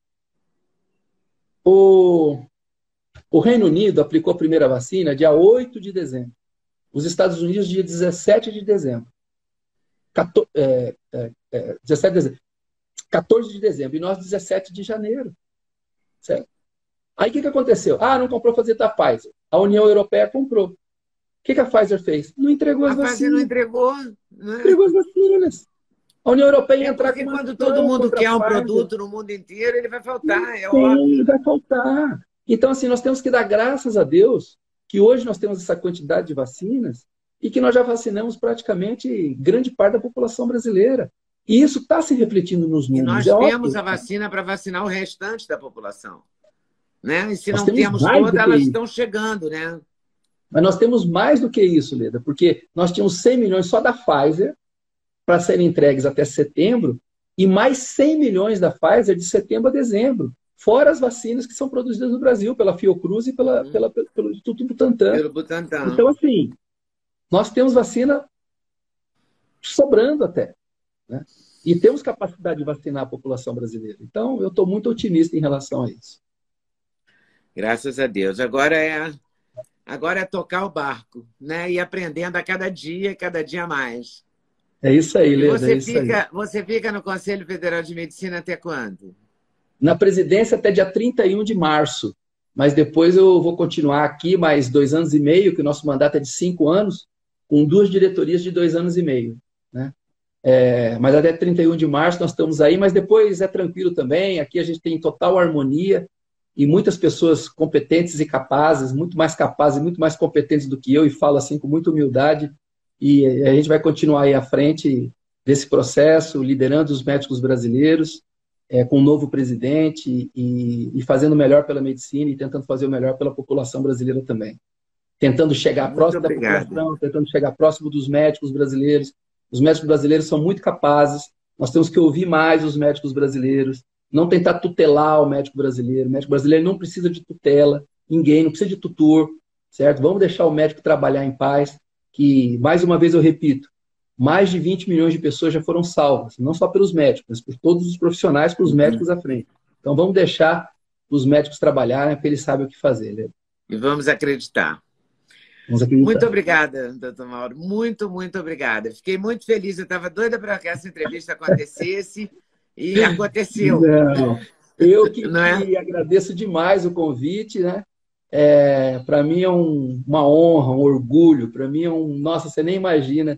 O, o Reino Unido aplicou a primeira vacina dia oito de dezembro. Os Estados Unidos, dia dezessete de dezembro. quatorze, é, é, é, dezessete de dezembro. quatorze de dezembro. E nós, dezessete de janeiro. Certo? Aí, o que, que aconteceu? Ah, não comprou fazer da Pfizer. A União Europeia comprou. O que, que a Pfizer fez? Não entregou as a vacinas. A Pfizer não entregou. Não é? Entregou as vacinas. A União Europeia ia entrar com uma quando todo mundo quer um produto no mundo inteiro, ele vai faltar, é Sim, óbvio. vai faltar. Então, assim, nós temos que dar graças a Deus que hoje nós temos essa quantidade de vacinas e que nós já vacinamos praticamente grande parte da população brasileira. E isso está se refletindo nos números. E nós é temos óbvio. a vacina para vacinar o restante da população. Né? E se nós não temos temos toda, elas isso. estão chegando, né? Mas nós temos mais do que isso, Leda, porque nós tínhamos cem milhões só da Pfizer para serem entregues até setembro e mais cem milhões da Pfizer de setembro a dezembro. Fora as vacinas que são produzidas no Brasil, pela Fiocruz e pela, hum. pela, pelo Instituto Butantan. Pelo Butantan. Então, assim, nós temos vacina sobrando até. Né? E temos capacidade de vacinar a população brasileira. Então, eu estou muito otimista em relação a isso. Graças a Deus. Agora é, agora é tocar o barco, né? E aprendendo a cada dia, cada dia mais. É isso aí, Leda. Você, é isso fica, aí. Você fica no Conselho Federal de Medicina até quando? Na presidência até dia trinta e um de março, mas depois eu vou continuar aqui mais dois anos e meio, que o nosso mandato é de cinco anos, com duas diretorias de dois anos e meio. Né? É, mas até trinta e um de março nós estamos aí, mas depois é tranquilo também, aqui a gente tem total harmonia e muitas pessoas competentes e capazes, muito mais capazes e muito mais competentes do que eu, e falo assim com muita humildade, e a gente vai continuar aí à frente desse processo, liderando os médicos brasileiros, É, com um novo presidente e, e fazendo o melhor pela medicina e tentando fazer o melhor pela população brasileira também. Tentando chegar muito próximo obrigado. da população, tentando chegar próximo dos médicos brasileiros. Os médicos brasileiros são muito capazes, nós temos que ouvir mais os médicos brasileiros, não tentar tutelar o médico brasileiro. O médico brasileiro não precisa de tutela, ninguém, não precisa de tutor, certo? Vamos deixar o médico trabalhar em paz, que, mais uma vez eu repito, mais de vinte milhões de pessoas já foram salvas, não só pelos médicos, mas por todos os profissionais, pelos médicos à frente. Então vamos deixar os médicos trabalharem, porque eles sabem o que fazer. Né? E vamos acreditar. vamos acreditar. Muito obrigada, doutor Mauro. Muito, muito obrigada. Fiquei muito feliz. Eu estava doida para que essa entrevista acontecesse e aconteceu. Não, eu que, não é? que agradeço demais o convite, né? É, para mim é um, uma honra, um orgulho. Para mim é um... Nossa, você nem imagina.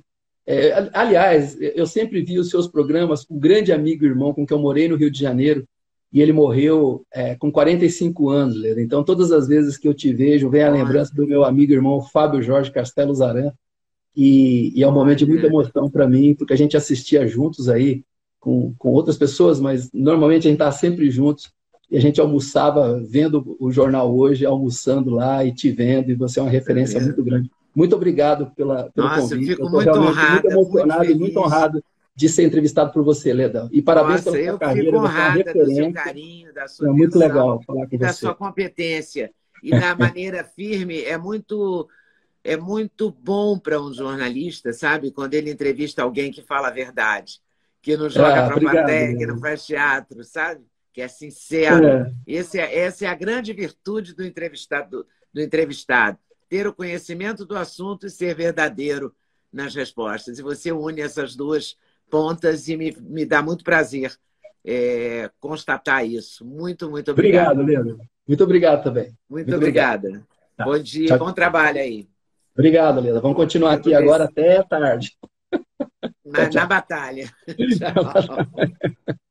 É, aliás, eu sempre vi os seus programas com um grande amigo e irmão com quem eu morei no Rio de Janeiro, e ele morreu é, com quarenta e cinco anos, Leda. Então, todas as vezes que eu te vejo, vem a Olha, lembrança do meu amigo e irmão Fábio Jorge Castelo Zaran, e, e é um momento de muita olha. emoção para mim, porque a gente assistia juntos aí com, com outras pessoas, mas normalmente a gente estava sempre juntos, e a gente almoçava vendo o Jornal Hoje, almoçando lá e te vendo, e você é uma Tá referência vendo? muito grande. Muito obrigado pela, pelo Nossa, eu convite. Eu fico estou muito realmente muito honrada, muito emocionado e muito feliz. honrado de ser entrevistado por você, Ledão. E parabéns Nossa, pela sua eu que fico carreira, você é uma honrada do seu referência. carinho, da sua É muito atenção legal falar com e da sua você. competência e da maneira firme. É muito, é muito bom para um jornalista, sabe? Quando ele entrevista alguém que fala a verdade, que não joga Ah, para a obrigado, plateia, que não Ledão. faz teatro, sabe? Que é sincero. É, Esse é, essa é a grande virtude do entrevistado, do entrevistado. Ter o conhecimento do assunto e ser verdadeiro nas respostas. E você une essas duas pontas e me, me dá muito prazer é, constatar isso. Muito, muito obrigado, obrigada. Ledão. Muito obrigado também. Muito Muito obrigado. obrigada. Tá. Bom dia, Tchau. bom trabalho aí. Obrigado, Ledão. Vamos continuar Fico aqui agora desse- até tarde. Tchau, na, na tchau. batalha. Tchau.